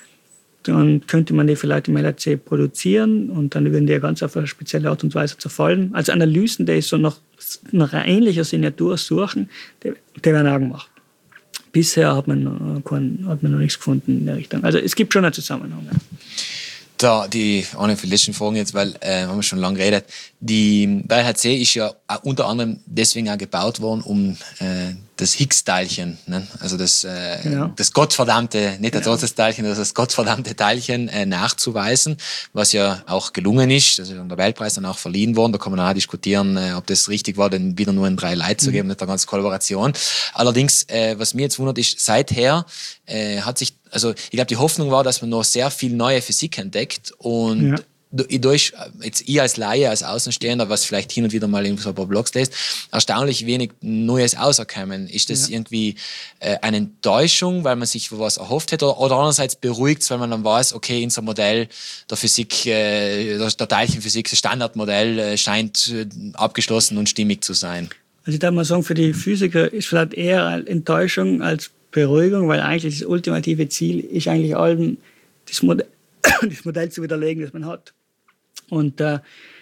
dann könnte man die vielleicht im L H C produzieren und dann würden die ganz auf eine spezielle Art und Weise zerfallen. Also Analysen, die so nach, nach einer ähnlichen Signatur suchen, die, die werden auch gemacht. Bisher hat man, kein, hat man noch nichts gefunden in der Richtung. Also es gibt schon einen Zusammenhang. Ja. Da, die, eine für die letzten Fragen jetzt, weil äh, haben wir schon lange geredet. Die, der L H C ist ja auch unter anderem deswegen auch gebaut worden, um äh, das Higgs-Teilchen, ne? Also das, äh, genau. das gottverdammte, nicht das genau. Teilchen, das, das gottverdammte Teilchen äh, nachzuweisen, was ja auch gelungen ist. Das ist der Nobelpreis dann auch verliehen worden. Da kann man auch diskutieren, äh, ob das richtig war, denn wieder nur in drei Leute zu geben, mhm. nicht eine ganze Kollaboration. Allerdings, äh, was mir jetzt wundert, ist, seither äh, hat sich, also ich glaube, die Hoffnung war, dass man noch sehr viel neue Physik entdeckt und ja. durch, jetzt ich als Laie, als Außenstehender, was vielleicht hin und wieder mal in so ein paar Blogs lest, erstaunlich wenig Neues auserkommen. Ist das ja. irgendwie äh, eine Enttäuschung, weil man sich was erhofft hätte, oder, oder andererseits beruhigt es, weil man dann weiß, okay, unser Modell der Physik, äh, der, der Teilchenphysik, das Standardmodell äh, scheint äh, abgeschlossen und stimmig zu sein? Also ich darf mal sagen, für die Physiker ist vielleicht eher eine Enttäuschung als Beruhigung, weil eigentlich das ultimative Ziel ist eigentlich allem, das Modell, das Modell zu widerlegen, das man hat. Und äh,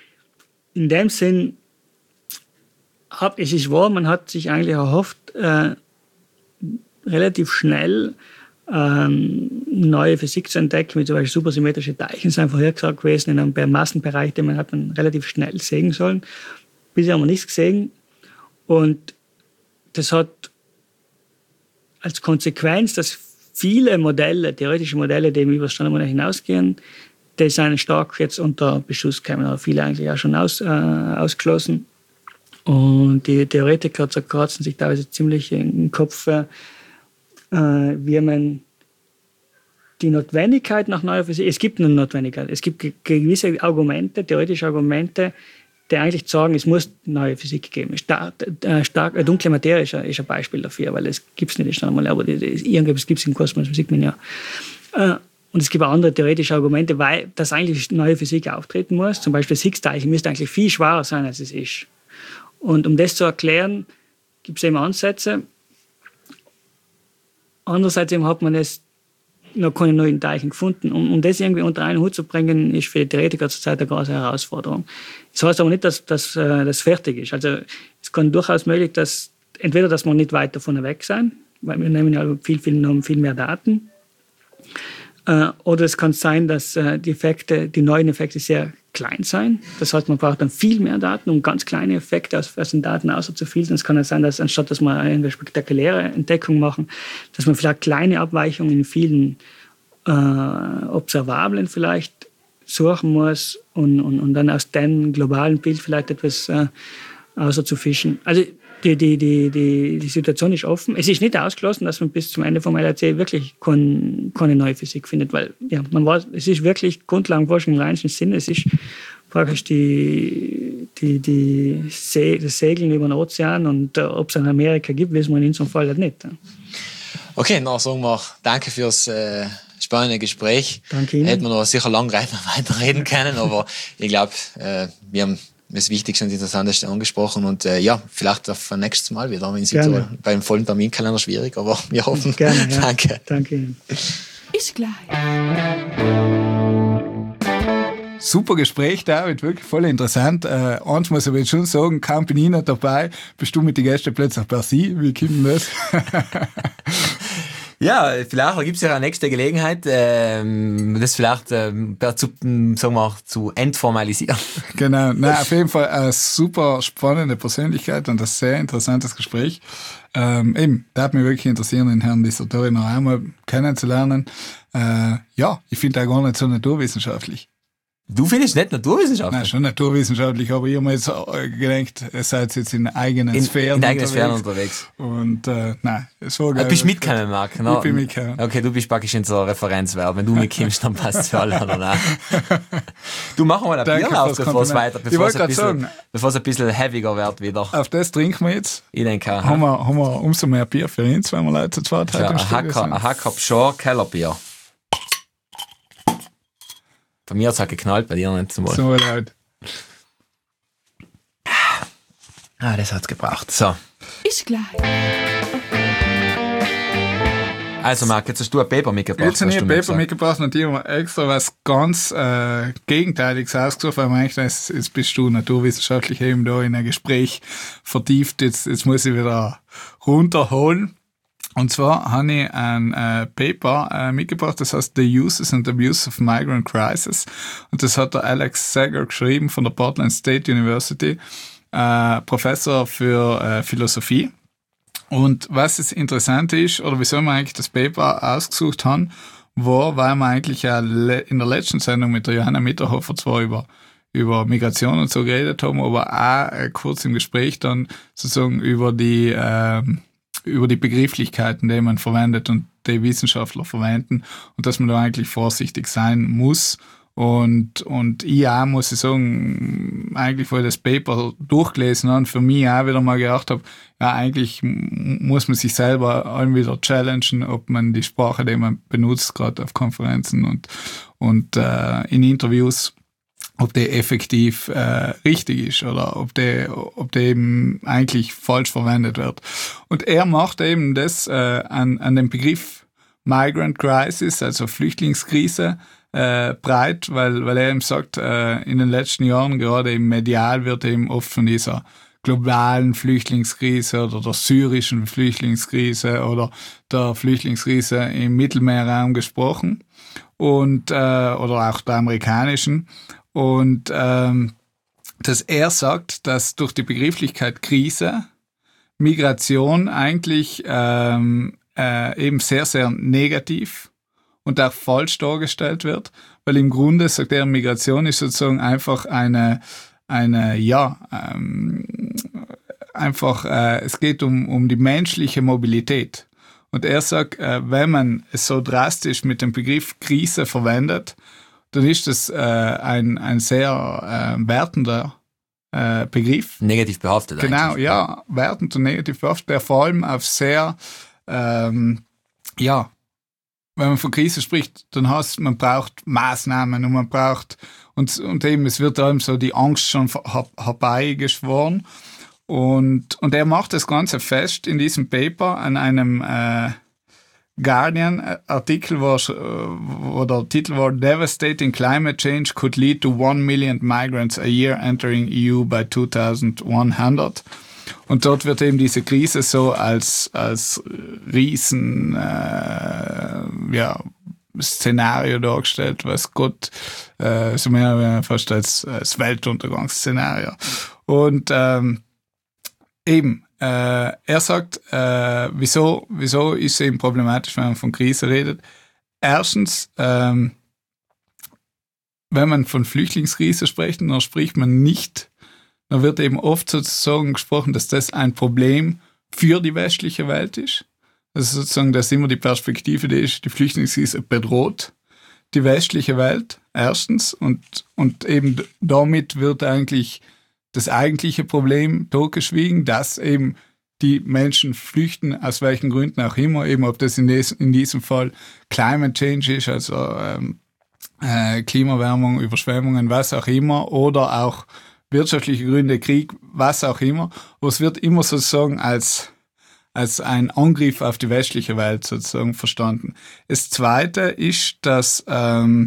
in dem Sinn, hab, es ist wahr, man hat sich eigentlich erhofft, äh, relativ schnell ähm, neue Physik zu entdecken, wie zum Beispiel supersymmetrische Teilchen sind vorhergesagt gewesen in einem Massenbereich, den man hat man relativ schnell sehen sollen. Bisher haben wir nichts gesehen. Und das hat als Konsequenz, dass viele Modelle, theoretische Modelle, die über das Standardmodell hinausgehen, die sind stark jetzt unter Beschuss gekommen, aber viele eigentlich auch schon aus, äh, ausgeschlossen. Und die Theoretiker zerkratzen sich teilweise ziemlich im Kopf, äh, wie man die Notwendigkeit nach neuer Physik, es gibt eine Notwendigkeit, es gibt gewisse Argumente, theoretische Argumente, die eigentlich sagen, es muss neue Physik geben. Stark, äh, stark, äh, dunkle Materie ist ein, ist ein Beispiel dafür, weil es gibt es nicht in Standardmodell, aber irgendwas gibt es im Kosmos, sieht man ja. Äh, und es gibt auch andere theoretische Argumente, weil das eigentlich neue Physik auftreten muss. Zum Beispiel das Higgs-Teilchen müsste eigentlich viel schwerer sein, als es ist. Und um das zu erklären, gibt es eben Ansätze. Andererseits eben hat man es noch keine neuen Teilchen gefunden. Um, um das irgendwie unter einen Hut zu bringen, ist für die Theoretiker zurzeit eine große Herausforderung. Das heißt aber nicht, dass das äh, fertig ist. Also es kann durchaus möglich, dass entweder, dass wir nicht weit davon weg sein, weil wir nehmen ja viel, viel, haben viel mehr Daten, äh, oder es kann sein, dass äh, die Effekte, die neuen Effekte sehr klein sein. Das heißt, man braucht dann viel mehr Daten, um ganz kleine Effekte aus, aus den Daten auszufiltern. Es kann ja sein, dass anstatt dass wir eine spektakuläre Entdeckung machen, dass man vielleicht kleine Abweichungen in vielen äh, Observablen vielleicht suchen muss und, und, und dann aus dem globalen Bild vielleicht etwas äh, auszufischen. Also die, die, die, die, die Situation ist offen. Es ist nicht ausgeschlossen, dass man bis zum Ende vom L H C wirklich kein, keine neue Physik findet, weil ja, man weiß, es ist wirklich Grundlagenforschung im reinsten Sinne. Es ist praktisch die, die, die See, das Segeln über den Ozean und äh, ob es in Amerika gibt, wissen wir in unserem Fall halt nicht. Okay, dann sagen wir danke fürs äh, spannende Gespräch. Danke Ihnen. Hätten wir noch sicher lang weiterreden können, aber ich glaube, äh, wir haben das Wichtigste und Interessanteste angesprochen und äh, ja, vielleicht auf ein nächstes Mal wieder. In Südtirol. Beim vollen Terminkalender schwierig, aber wir hoffen. Gerne, ja. Danke. Danke Ihnen. Ist gleich. Super Gespräch, David, wirklich voll interessant. Äh, eins muss ich jetzt schon sagen, kaum bin ich nicht dabei, bist du mit den Gästen plötzlich per Sie. Wie kommt das? Ja, vielleicht gibt es ja eine nächste Gelegenheit, ähm, das vielleicht ähm, zu, sagen wir, zu entformalisieren. Genau, nein, auf jeden Fall eine super spannende Persönlichkeit und ein sehr interessantes Gespräch. Ähm, eben, da hat mich wirklich interessiert, den Herrn Dissertori noch einmal kennenzulernen. Äh, ja, ich finde er gar nicht so naturwissenschaftlich. Du findest nicht naturwissenschaftlich? Nein, schon naturwissenschaftlich, aber ich habe mir jetzt gedacht, ihr seid jetzt in eigenen in, Sphären in eigenen unterwegs. Sphären unterwegs. Und äh, nein, es war geil. Du bist mitgekommen, Marc. No? Ich bin mitgekommen. Okay, du bist praktisch in so einer Referenzwert. Wenn du mitkommst, dann passt es für alle anderen. Du, machen wir ein Danke Bier auf, fürs bevor es Kompliment. weiter, Ich bevor es wollte ein gerade bisschen, sagen, bevor es ein bisschen heaviger wird wieder. auf das trinken wir jetzt. Ich denke auch. Haben wir, haben wir umso mehr Bier für uns, wenn wir Leute zu zweit Ja, heute im ein Studio Hacker, sind. ein Hacker Pschor Kellerbier. Bei mir hat es halt geknallt, bei dir nicht zum Wohl. So laut. Ah, das hat's gebraucht. So. Ist gleich. Also, Marc, jetzt hast du ein Paper mitgebracht. Jetzt habe ich hast ein du mir Paper gesagt. mitgebracht und die haben wir extra was ganz äh, Gegenteiliges ausgesucht, weil man eigentlich jetzt, jetzt bist du naturwissenschaftlich eben da in ein Gespräch vertieft. Jetzt, jetzt muss ich wieder runterholen. Und zwar habe ich ein äh, Paper äh, mitgebracht, das heißt The Uses and Abuse of Migrant Crisis. Und das hat der Alex Sager geschrieben von der Portland State University, äh, Professor für äh, Philosophie. Und was das Interessante ist, oder wieso wir eigentlich das Paper ausgesucht haben, war, weil wir eigentlich ja in der letzten Sendung mit der Johanna Mitterhofer zwar über über Migration und so geredet haben, aber auch äh, kurz im Gespräch dann sozusagen über die ähm, über die Begrifflichkeiten, die man verwendet und die Wissenschaftler verwenden und dass man da eigentlich vorsichtig sein muss. Und, und ich auch, muss ich sagen, eigentlich, weil ich das Paper durchgelesen habe und für mich auch wieder mal gedacht habe, ja, eigentlich muss man sich selber allem wieder challengen, ob man die Sprache, die man benutzt, gerade auf Konferenzen und, und äh, in Interviews, ob der effektiv äh, richtig ist oder ob der, ob der eben eigentlich falsch verwendet wird. Und er macht eben das äh, an, an dem Begriff Migrant Crisis, also Flüchtlingskrise, äh, breit, weil, weil er eben sagt, äh, in den letzten Jahren, gerade im Medial, wird eben oft von dieser globalen Flüchtlingskrise oder der syrischen Flüchtlingskrise oder der Flüchtlingskrise im Mittelmeerraum gesprochen und äh, oder auch der amerikanischen. Und ähm, dass er sagt, dass durch die Begrifflichkeit Krise Migration eigentlich ähm, äh, eben sehr, sehr negativ und auch falsch dargestellt wird, weil im Grunde, sagt er, Migration ist sozusagen einfach eine, eine ja, ähm, einfach, äh, es geht um, um die menschliche Mobilität. Und er sagt, äh, wenn man es so drastisch mit dem Begriff Krise verwendet, dann ist das äh, ein, ein sehr äh, wertender äh, Begriff. Negativ behaftet Genau, eigentlich. ja, wertend und negativ behaftet, der vor allem auf sehr, ähm, ja, wenn man von Krise spricht, dann heißt man braucht Maßnahmen und man braucht, und, und eben, es wird einem so die Angst schon her, herbeigeschworen. Und, und er macht das Ganze fest in diesem Paper an einem äh, Guardian-Artikel, wo, wo der Titel war Devastating Climate Change could lead to one million migrants a year entering E U by two thousand one hundred. Und dort wird eben diese Krise so als, als riesen äh, ja, Szenario dargestellt, was Gott äh, so mehr oder fast als, als Weltuntergangsszenario. Und ähm, eben, Äh, er sagt, äh, wieso, wieso ist es eben problematisch, wenn man von Krise redet. Erstens, ähm, wenn man von Flüchtlingskrise spricht, dann spricht man nicht, dann wird eben oft sozusagen gesprochen, dass das ein Problem für die westliche Welt ist. Also sozusagen, dass immer die Perspektive, die ist, die Flüchtlingskrise bedroht die westliche Welt, erstens, und, und eben damit wird eigentlich das eigentliche Problem totgeschwiegen, dass eben die Menschen flüchten, aus welchen Gründen auch immer, eben ob das in, des, in diesem Fall Climate Change ist, also ähm, äh, Klimawärmung, Überschwemmungen, was auch immer, oder auch wirtschaftliche Gründe, Krieg, was auch immer. Aber es wird immer sozusagen als, als ein Angriff auf die westliche Welt sozusagen verstanden. Das Zweite ist, dass ähm,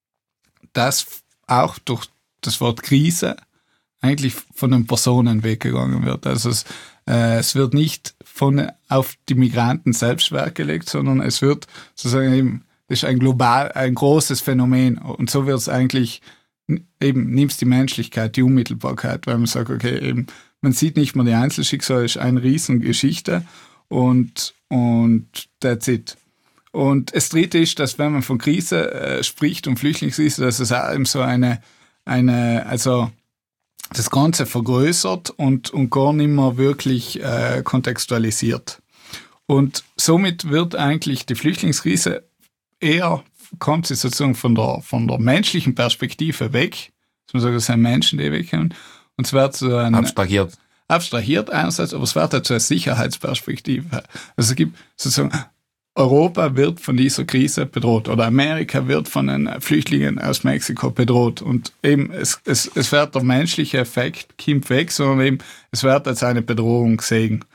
das auch durch das Wort Krise eigentlich von den Personen weggegangen wird. Also es, äh, es wird nicht von auf die Migranten selbst Wert gelegt, sondern es wird sozusagen eben, das ist ein global, ein großes Phänomen. Und so wird es eigentlich eben, nimmst die Menschlichkeit, die Unmittelbarkeit, weil man sagt, okay, eben, man sieht nicht mehr die Einzelschicksale, ist eine Riesengeschichte und, und that's it. Und das Dritte ist, dass wenn man von Krise äh, spricht und Flüchtlingskrise, dass es auch eben so eine, eine, also das Ganze vergrößert und, und gar nicht mehr wirklich äh, kontextualisiert. Und somit wird eigentlich die Flüchtlingskrise eher, kommt sie sozusagen von der, von der menschlichen Perspektive weg. Man sagt, es sind Menschen, die wegkommen. Und es wird so ein... Abstrahiert. Abstrahiert einerseits, aber es wird halt so eine Sicherheitsperspektive. Also es gibt sozusagen, Europa wird von dieser Krise bedroht oder Amerika wird von den Flüchtlingen aus Mexiko bedroht. Und eben, es, es, es wird der menschliche Effekt kommt weg, sondern eben, es wird als eine Bedrohung gesehen.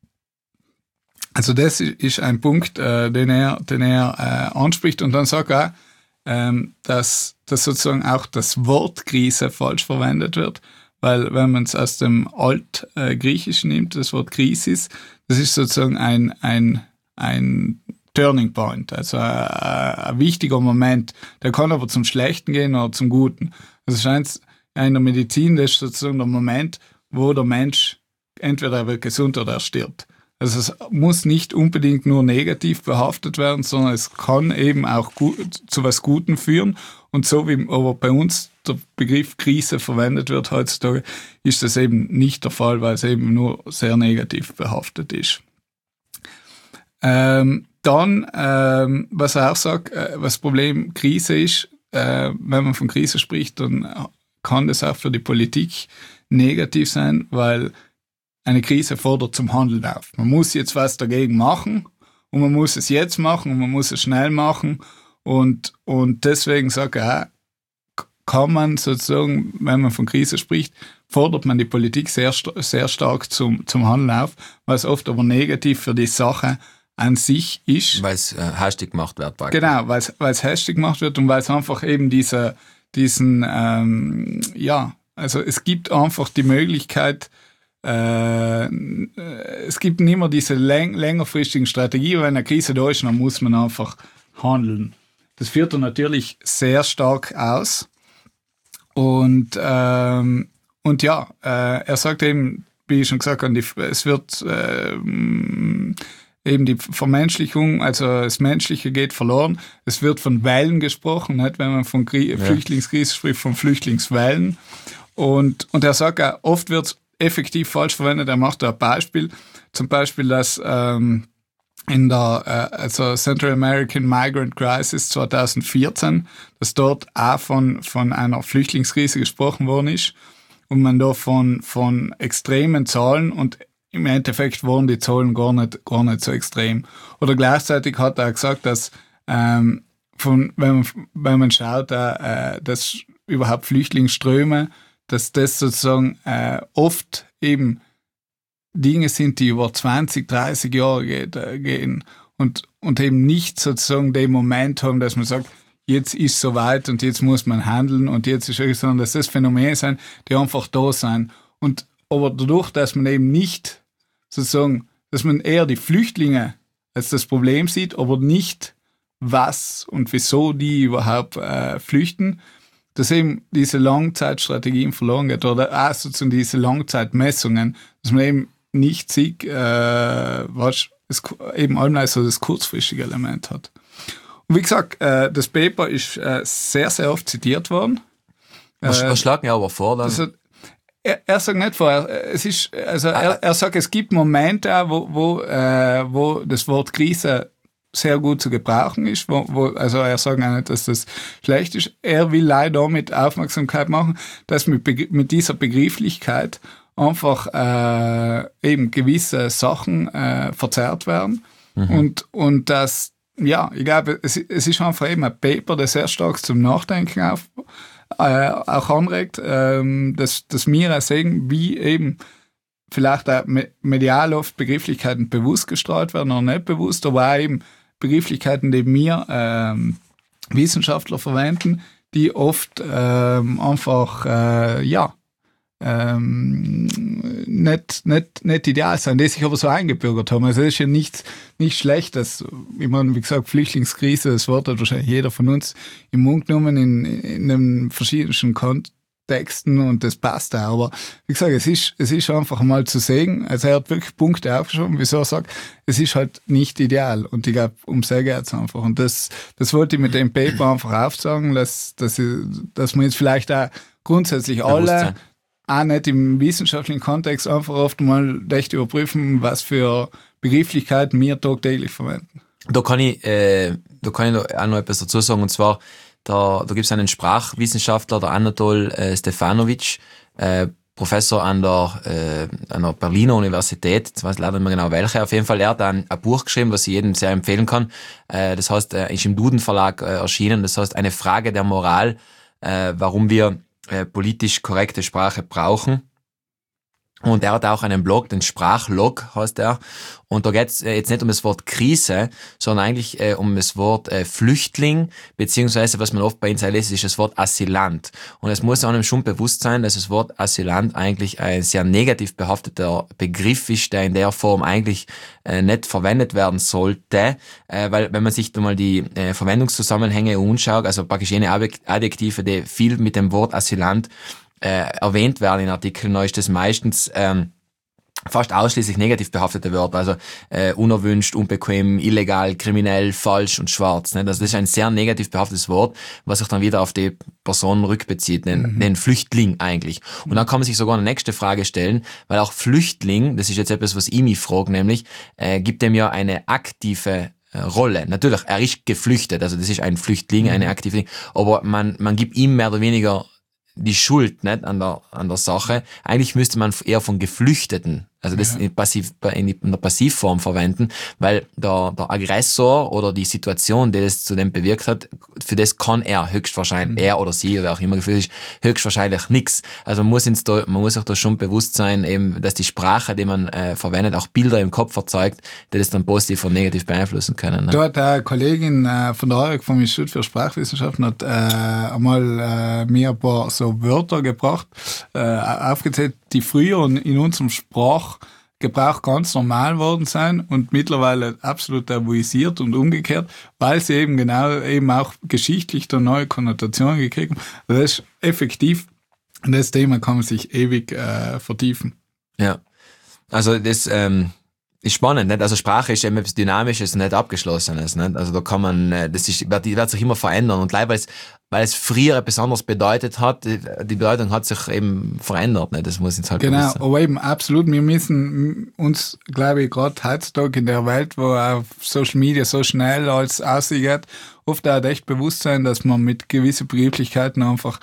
Also das ist ein Punkt, äh, den er, den er äh, anspricht. Und dann sagt er, ähm, dass, dass sozusagen auch das Wort Krise falsch verwendet wird, weil wenn man es aus dem Altgriechischen nimmt, das Wort Krisis, das ist sozusagen ein, ein, ein Turning Point, also ein, ein wichtiger Moment. Der kann aber zum Schlechten gehen oder zum Guten. Also scheint in der Medizin, das ist sozusagen der Moment, wo der Mensch entweder er wird gesund oder er stirbt. Also es muss nicht unbedingt nur negativ behaftet werden, sondern es kann eben auch gut, zu was Gutem führen. Und so wie aber bei uns der Begriff Krise verwendet wird heutzutage, ist das eben nicht der Fall, weil es eben nur sehr negativ behaftet ist. Ähm, dann, ähm, was er auch sagt, äh, was das Problem Krise ist, äh, wenn man von Krise spricht, dann kann das auch für die Politik negativ sein, weil eine Krise fordert zum Handeln auf. Man muss jetzt was dagegen machen und man muss es jetzt machen und man muss es schnell machen und, und deswegen sage ich, ja, kann man sozusagen, wenn man von Krise spricht, fordert man die Politik sehr, sehr stark zum, zum Handeln auf, was oft aber negativ für die Sache an sich ist. Weil es äh, hastig gemacht wird. Praktisch. Genau, weil es hastig gemacht wird und weil es einfach eben diese, diesen, ähm, ja, also es gibt einfach die Möglichkeit, Äh, es gibt nicht mehr diese läng- längerfristigen Strategien, wenn eine Krise da ist, dann muss man einfach handeln. Das führt dann natürlich sehr stark aus. Und, ähm, und ja, äh, er sagt eben, wie ich schon gesagt habe, es wird äh, eben die Vermenschlichung, also das Menschliche geht verloren. Es wird von Wellen gesprochen, nicht? Wenn man von Krie- ja. Flüchtlingskrise spricht, von Flüchtlingswellen. Und, und er sagt auch, oft wird es effektiv falsch verwendet. Er macht da ein Beispiel, zum Beispiel, dass ähm, in der äh, also Central American Migrant Crisis zwanzig vierzehn, dass dort auch von, von einer Flüchtlingskrise gesprochen worden ist und man da von, von extremen Zahlen und im Endeffekt waren die Zahlen gar nicht, gar nicht so extrem. Oder gleichzeitig hat er gesagt, dass ähm, von, wenn man, wenn man schaut, äh, dass überhaupt Flüchtlingsströme, dass das sozusagen äh, oft eben Dinge sind, die über zwanzig, dreißig Jahre geht, äh, gehen und, und eben nicht sozusagen den Moment haben, dass man sagt, jetzt ist es soweit und jetzt muss man handeln und jetzt ist es, sondern dass das Phänomene sind, die einfach da sind. Und aber dadurch, dass man eben nicht sozusagen, dass man eher die Flüchtlinge als das Problem sieht, aber nicht was und wieso die überhaupt äh, flüchten, dass eben diese Langzeitstrategien verloren geht oder auch sozusagen diese Langzeitmessungen, dass man eben nicht sieht, äh, was es eben allem so das kurzfristige Element hat. Und wie gesagt, äh, das Paper ist äh, sehr, sehr oft zitiert worden. Was, äh, was schlägt mir aber vor? Dann? Also, er, er sagt nicht vor, es ist, also er, er sagt, es gibt Momente, wo, wo, äh, wo das Wort Krise sehr gut zu gebrauchen ist, wo, wo, also er sagt auch nicht, dass das schlecht ist. Er will leider damit Aufmerksamkeit machen, dass mit, mit dieser Begrifflichkeit einfach äh, eben gewisse Sachen äh, verzerrt werden. Mhm. Und, und das, ja, ich glaube, es, es ist einfach eben ein Paper, das sehr stark zum Nachdenken auf, äh, auch anregt, ähm, dass, dass wir auch sehen, wie eben vielleicht auch medial oft Begrifflichkeiten bewusst gestrahlt werden oder nicht bewusst, aber auch eben Begrifflichkeiten, die wir ähm, Wissenschaftler verwenden, die oft ähm, einfach, äh, ja, ähm, nicht, nicht, nicht ideal sind, die sich aber so eingebürgert haben. Also es ist ja nicht, nicht schlecht, dass, ich meine, wie gesagt, Flüchtlingskrise, das Wort hat wahrscheinlich jeder von uns im Mund genommen in, in den verschiedenen Kontexten und das passt auch. Aber wie gesagt, es ist, es ist einfach mal zu sehen, also er hat wirklich Punkte aufgeschrieben, wieso er sagt, es ist halt nicht ideal. Und ich glaube, um sehr geht's einfach. Und das, das wollte ich mit dem Paper einfach aufsagen, dass, dass, ich, dass man jetzt vielleicht auch grundsätzlich alle, auch nicht im wissenschaftlichen Kontext, einfach oft mal echt überprüfen, was für Begrifflichkeiten wir tagtäglich verwenden. Da kann ich, äh, da kann ich auch noch etwas dazu sagen, und zwar, da, da gibt es einen Sprachwissenschaftler, der Anatol äh, Stefanovic, äh, Professor an der, äh, an der Berliner Universität, jetzt weiß ich leider nicht mehr genau welche, auf jeden Fall, er hat ein, ein Buch geschrieben, was ich jedem sehr empfehlen kann, äh, das heißt, äh, ist im Duden Verlag äh, erschienen, das heißt, eine Frage der Moral, äh, warum wir äh, politisch korrekte Sprache brauchen. Und er hat auch einen Blog, den Sprachlog heißt er. Und da geht's äh, jetzt nicht um das Wort Krise, sondern eigentlich äh, um das Wort äh, Flüchtling, beziehungsweise was man oft bei uns lässt, ist das Wort Asylant. Und es muss einem schon bewusst sein, dass das Wort Asylant eigentlich ein sehr negativ behafteter Begriff ist, der in der Form eigentlich äh, nicht verwendet werden sollte, äh, weil wenn man sich da mal die äh, Verwendungszusammenhänge anschaut, also praktisch jene Adjektive, die viel mit dem Wort Asylant Äh, erwähnt werden in Artikeln, da ist das meistens ähm, fast ausschließlich negativ behaftete Wörter, also äh, unerwünscht, unbequem, illegal, kriminell, falsch und schwarz. Ne? Also das ist ein sehr negativ behaftetes Wort, was sich dann wieder auf die Person rückbezieht, den, mhm. den Flüchtling eigentlich. Und dann kann man sich sogar eine nächste Frage stellen, weil auch Flüchtling, das ist jetzt etwas, was ich mich frage, nämlich, äh, gibt dem ja eine aktive Rolle. Natürlich, er ist geflüchtet, also das ist ein Flüchtling, eine aktive, aber man, man gibt ihm mehr oder weniger die Schuld nicht an der an der Sache. Eigentlich müsste man eher von Geflüchteten, also das ja. in, Passiv, in der Passivform verwenden, weil der, der Aggressor oder die Situation, die das zu dem bewirkt hat, für das kann er höchstwahrscheinlich, mhm. er oder sie, oder auch immer gefühlt ist, höchstwahrscheinlich nichts. Also man muss ins da, man muss auch da schon bewusst sein, eben, dass die Sprache, die man äh, verwendet, auch Bilder im Kopf erzeugt, die das dann positiv und negativ beeinflussen können. Ne? Da hat eine Kollegin äh, von der A R G vom Institut für Sprachwissenschaften hat äh, einmal äh, mir ein paar so Wörter gebracht, äh, aufgezählt, die früher in unserem Sprachgebrauch ganz normal worden sind und mittlerweile absolut tabuisiert und umgekehrt, weil sie eben genau eben auch geschichtlich da neue Konnotationen gekriegt haben. Also das ist effektiv, das Thema kann man sich ewig äh, vertiefen. Ja, also das ähm, ist spannend, nicht? Also Sprache ist eben etwas Dynamisches, nicht Abgeschlossenes, nicht? Also da kann man, das ist, wird, wird sich immer verändern und leider, weil es, weil es früher etwas anderes bedeutet hat, die Bedeutung hat sich eben verändert, nicht? Das muss jetzt halt genau, aber eben absolut, wir müssen uns, glaube ich, gerade heutzutage in der Welt, wo auf Social Media so schnell alles aussieht, oft auch echt bewusst sein, dass man mit gewissen Begrifflichkeiten einfach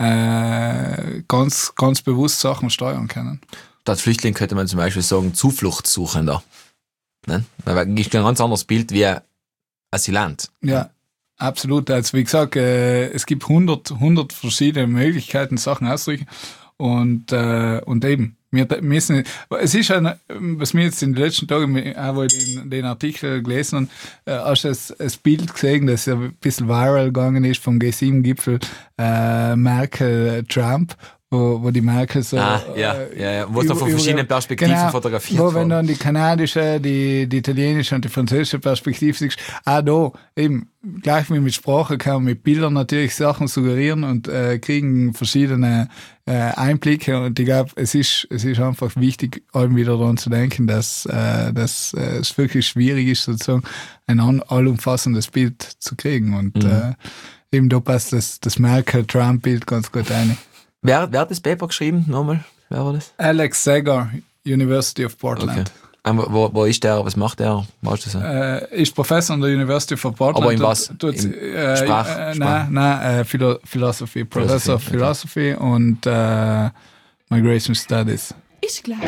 äh, ganz, ganz bewusst Sachen steuern können. Statt Flüchtling könnte man zum Beispiel sagen Zufluchtssuchender. Ne? Das ist ein ganz anderes Bild wie Asylant. Ja, absolut. Also wie gesagt, äh, es gibt hundert, hundert verschiedene Möglichkeiten, Sachen auszudrücken. Und, äh, und eben, wir müssen, es ist ein, was mir jetzt in den letzten Tagen, auch wo ich den, den Artikel gelesen habe, äh, hast du das, das Bild gesehen, das ja ein bisschen viral gegangen ist vom G sieben Gipfel äh, Merkel-Trump. Wo, wo die Merkel so... Ah, ja, ja, ja. Wo es dann von verschiedenen Perspektiven genau, fotografiert wo wenn dann die kanadische, die, die italienische und die französische Perspektive siehst, auch da, eben, gleich wie mit Sprache kann man mit Bildern natürlich Sachen suggerieren und äh, kriegen verschiedene äh, Einblicke und ich glaube, es ist, es ist einfach wichtig, allem wieder daran zu denken, dass, äh, dass äh, es wirklich schwierig ist, sozusagen ein allumfassendes Bild zu kriegen und mhm. äh, eben da passt das, das Merkel-Trump-Bild ganz gut rein. Wer, wer hat das Paper geschrieben? Nochmal, wer war das? Alex Segar, University of Portland. Okay. Wo, wo ist der? Was macht der? Weißt du so? Äh, ist Professor an der University of Portland. Aber in was? Tut, Im äh, Sprach, äh, Sprach. Nein, nein, äh, Philo- Philosophy. Professor of Philosophy okay. und äh, Migration Studies. Ist klar.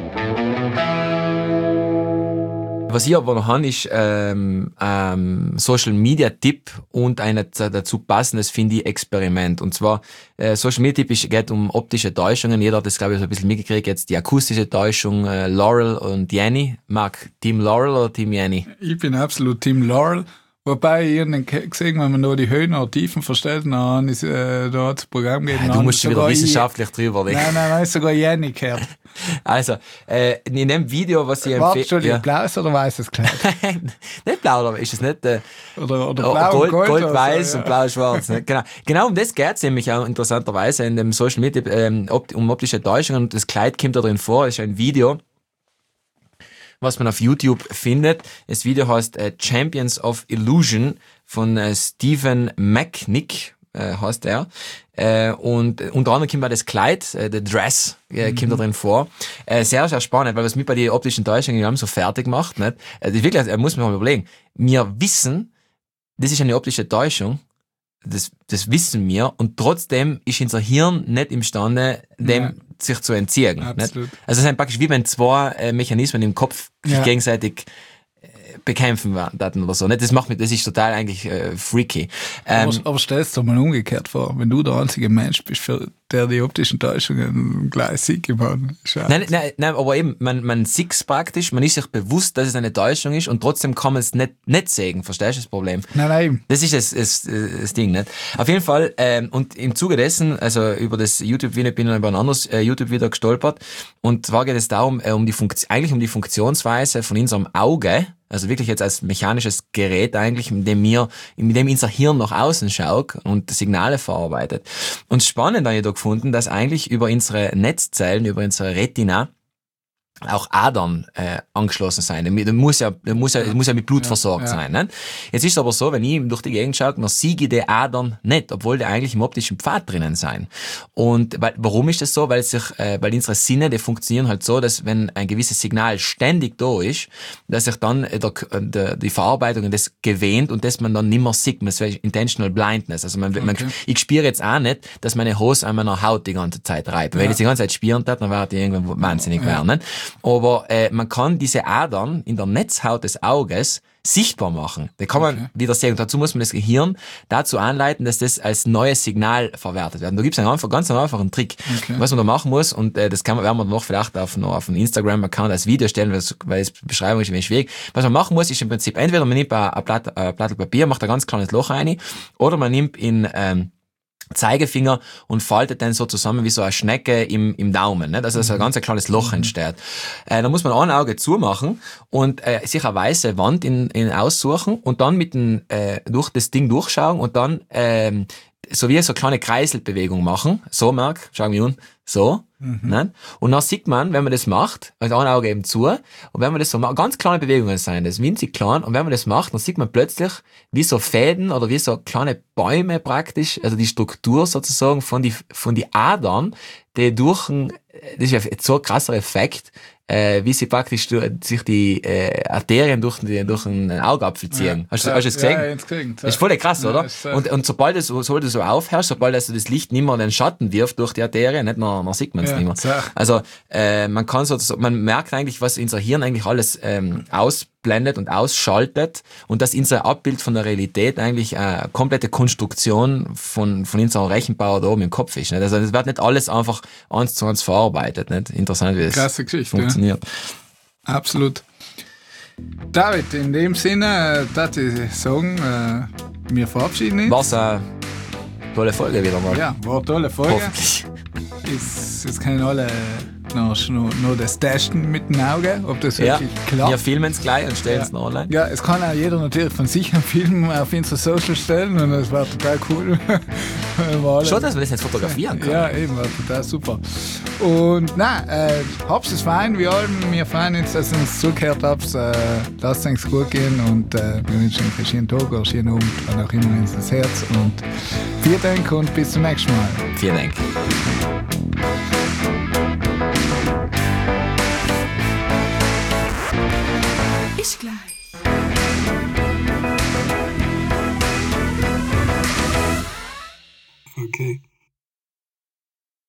Was ich aber noch habe, ist ähm, ähm, Social Media Tipp und ein dazu passendes, finde ich, Experiment. Und zwar, äh, Social Media Tipp ist, geht um optische Täuschungen. Jeder hat das, glaube ich, so ein bisschen mitgekriegt. Jetzt die akustische Täuschung, äh, Laurel und Yanny. Marc, Team Laurel oder Team Yanny? Ich bin absolut Team Laurel. Wobei ich irgendwann gesehen, wenn man da die Höhen oder Tiefen verstellt, dann ist äh, da das Programm gegeben. Ja, du musst schon wieder wissenschaftlich ich, drüber reden. Nein, nein, nein, ist sogar Yanny gehört. Also, äh, in dem Video, was ich empfehle... Warte, Entschuldigung, ja. Blaues oder weißes Kleid? Nicht blau, aber ist es nicht... Äh, oder oder blau Gold, Gold, Gold so, weiß ja. und blau schwarz. Ne? Genau. Genau um das geht es nämlich auch interessanterweise in dem Social Media, ähm, um optische Täuschungen. Und das Kleid kommt da drin vor, das ist ein Video, was man auf YouTube findet. Das Video heißt äh, Champions of Illusion von äh, Stephen Macknick, äh, heißt er. Äh, und äh, unter anderem kommt auch das Kleid, äh, der Dress, äh, kommt mhm. da drin vor. Äh, sehr, sehr spannend, weil was mich bei den optischen Täuschungen haben so fertig macht, nicht? Äh, wirklich, äh, muss man mal überlegen. Wir wissen, das ist eine optische Täuschung. Das, das wissen wir. Und trotzdem ist unser Hirn nicht imstande, dem ja. sich zu entziehen. Nicht? Also es ist praktisch wie wenn zwei äh, Mechanismen im Kopf sich ja. gegenseitig äh, bekämpfen werden oder so. Nicht? Das macht mich, das ist total eigentlich äh, freaky. Ähm, aber, aber stellst du dir mal umgekehrt vor, wenn du der einzige Mensch bist, für der die optischen Täuschungen gleich sieht geworden. Nein, nein, nein, aber eben, man, man sieht es praktisch, man ist sich bewusst, dass es eine Täuschung ist und trotzdem kann man es nicht, nicht sehen. Verstehst du das Problem? Nein, nein. Das ist das, das, das Ding, nicht? Auf jeden Fall, ähm, und im Zuge dessen, also über das YouTube-Video, bin ich über ein anderes äh, YouTube-Video gestolpert. Und zwar geht es darum, äh, um die Funktion, eigentlich um die Funktionsweise von unserem Auge, also wirklich jetzt als mechanisches Gerät eigentlich, mit dem wir, mit dem unser Hirn nach außen schaut und Signale verarbeitet. Und spannend habe ich da gefunden, dass eigentlich über unsere Netzzellen, über unsere Retina auch Adern äh, angeschlossen sein. Das muss ja, das muss ja, das muss ja mit Blut ja, versorgt ja. sein. Ne? Jetzt ist es aber so, wenn ich durch die Gegend schaue, dann sehe ich die Adern nicht, obwohl die eigentlich im optischen Pfad drinnen sein. Und weil, warum ist das so? Weil sich, äh, weil unsere Sinne, die funktionieren halt so, dass wenn ein gewisses Signal ständig da ist, dass sich dann der, der, die Verarbeitung das gewähnt und dass man dann nicht mehr sieht. Das wäre intentional blindness. Also man, okay. man, ich spüre jetzt auch nicht, dass meine Hose an meiner Haut die ganze Zeit reibt. Ja. Wenn ich die ganze Zeit spüren tat, dann wäre die irgendwann wahnsinnig ja. werden. Ne? Aber äh, man kann diese Adern in der Netzhaut des Auges sichtbar machen. Da kann man okay. wieder sehen. Und dazu muss man das Gehirn dazu anleiten, dass das als neues Signal verwertet wird. Und da gibt es einen einfach, ganz einfachen Trick, okay. was man da machen muss. Und äh, das kann man, werden wir noch vielleicht auf, noch auf einen Instagram-Account als Video stellen, weil es Beschreibung ist ein wenig schwierig. Was man machen muss, ist im Prinzip entweder man nimmt ein, ein Blatt, ein Blatt Papier, macht ein ganz kleines Loch rein, oder man nimmt in ähm, Zeigefinger und faltet dann so zusammen wie so eine Schnecke im, im Daumen, ne? Dass also ein ganz ein kleines Loch entsteht. Äh, da muss man ein Auge zumachen und äh, sich eine weiße Wand in, in aussuchen und dann mit dem, äh, durch das Ding durchschauen und dann ähm, so wie so eine kleine Kreiselbewegung machen. So, Marc, schau mich an. So. Mhm. Ne? Und dann sieht man, wenn man das macht, also ein Auge eben zu, und wenn man das so macht, ganz kleine Bewegungen sein, das ist winzig klein, und wenn man das macht, dann sieht man plötzlich, wie so Fäden oder wie so kleine Bäume praktisch, also die Struktur sozusagen von die, von die Adern, die durch ein, das ist ja so ein krasser Effekt, äh, wie sie praktisch durch, sich die äh, Arterien durch, die, durch einen Augapfel ziehen. Ja, hast, ja, hast du das gesehen? Ja, ja, gesehen. Das ist voll krass, ja, oder? Ist, äh und, und sobald es so, sobald du so aufhörst, sobald also das Licht nicht mehr den Schatten wirft durch die Arterien, nicht mehr, dann sieht man es ja, nicht mehr. Ja. Also äh, man kann so, man merkt eigentlich, was unser Hirn eigentlich alles ähm, ausblendet und ausschaltet und dass unser Abbild von der Realität eigentlich eine komplette Konstruktion von, von unserem Rechenbauer da oben im Kopf ist. Nicht? Also das wird nicht alles einfach eins zu eins verarbeitet. Nicht? Interessant, wie das Krasse Geschichte, funktioniert. Ja. Absolut. David, in dem Sinne, darf ich sagen, äh, wir verabschieden uns. War's eine tolle Folge wieder mal. Ja, war eine tolle Folge. Hoffentlich. Ist, jetzt können alle noch, noch, noch das testen mit dem Auge, ob das ja. wirklich klappt. Wir filmen es gleich und stellen ja. es noch online. Ja, es kann auch jeder natürlich von sich einen Film auf unsere Social stellen und das war total cool. Schon, dass wir das jetzt fotografieren können. Ja, eben, war total super. Und nein, äh, hab's es fein, wir alle, wir freuen uns, dass ihr uns zugehört habt. Äh, lasst es euch gut gehen und äh, wir wünschen euch einen schönen Tag, einen schönen Abend, wann auch immer ins das Herz. Und vielen Dank und bis zum nächsten Mal. Vielen Dank. Ist gleich. Okay.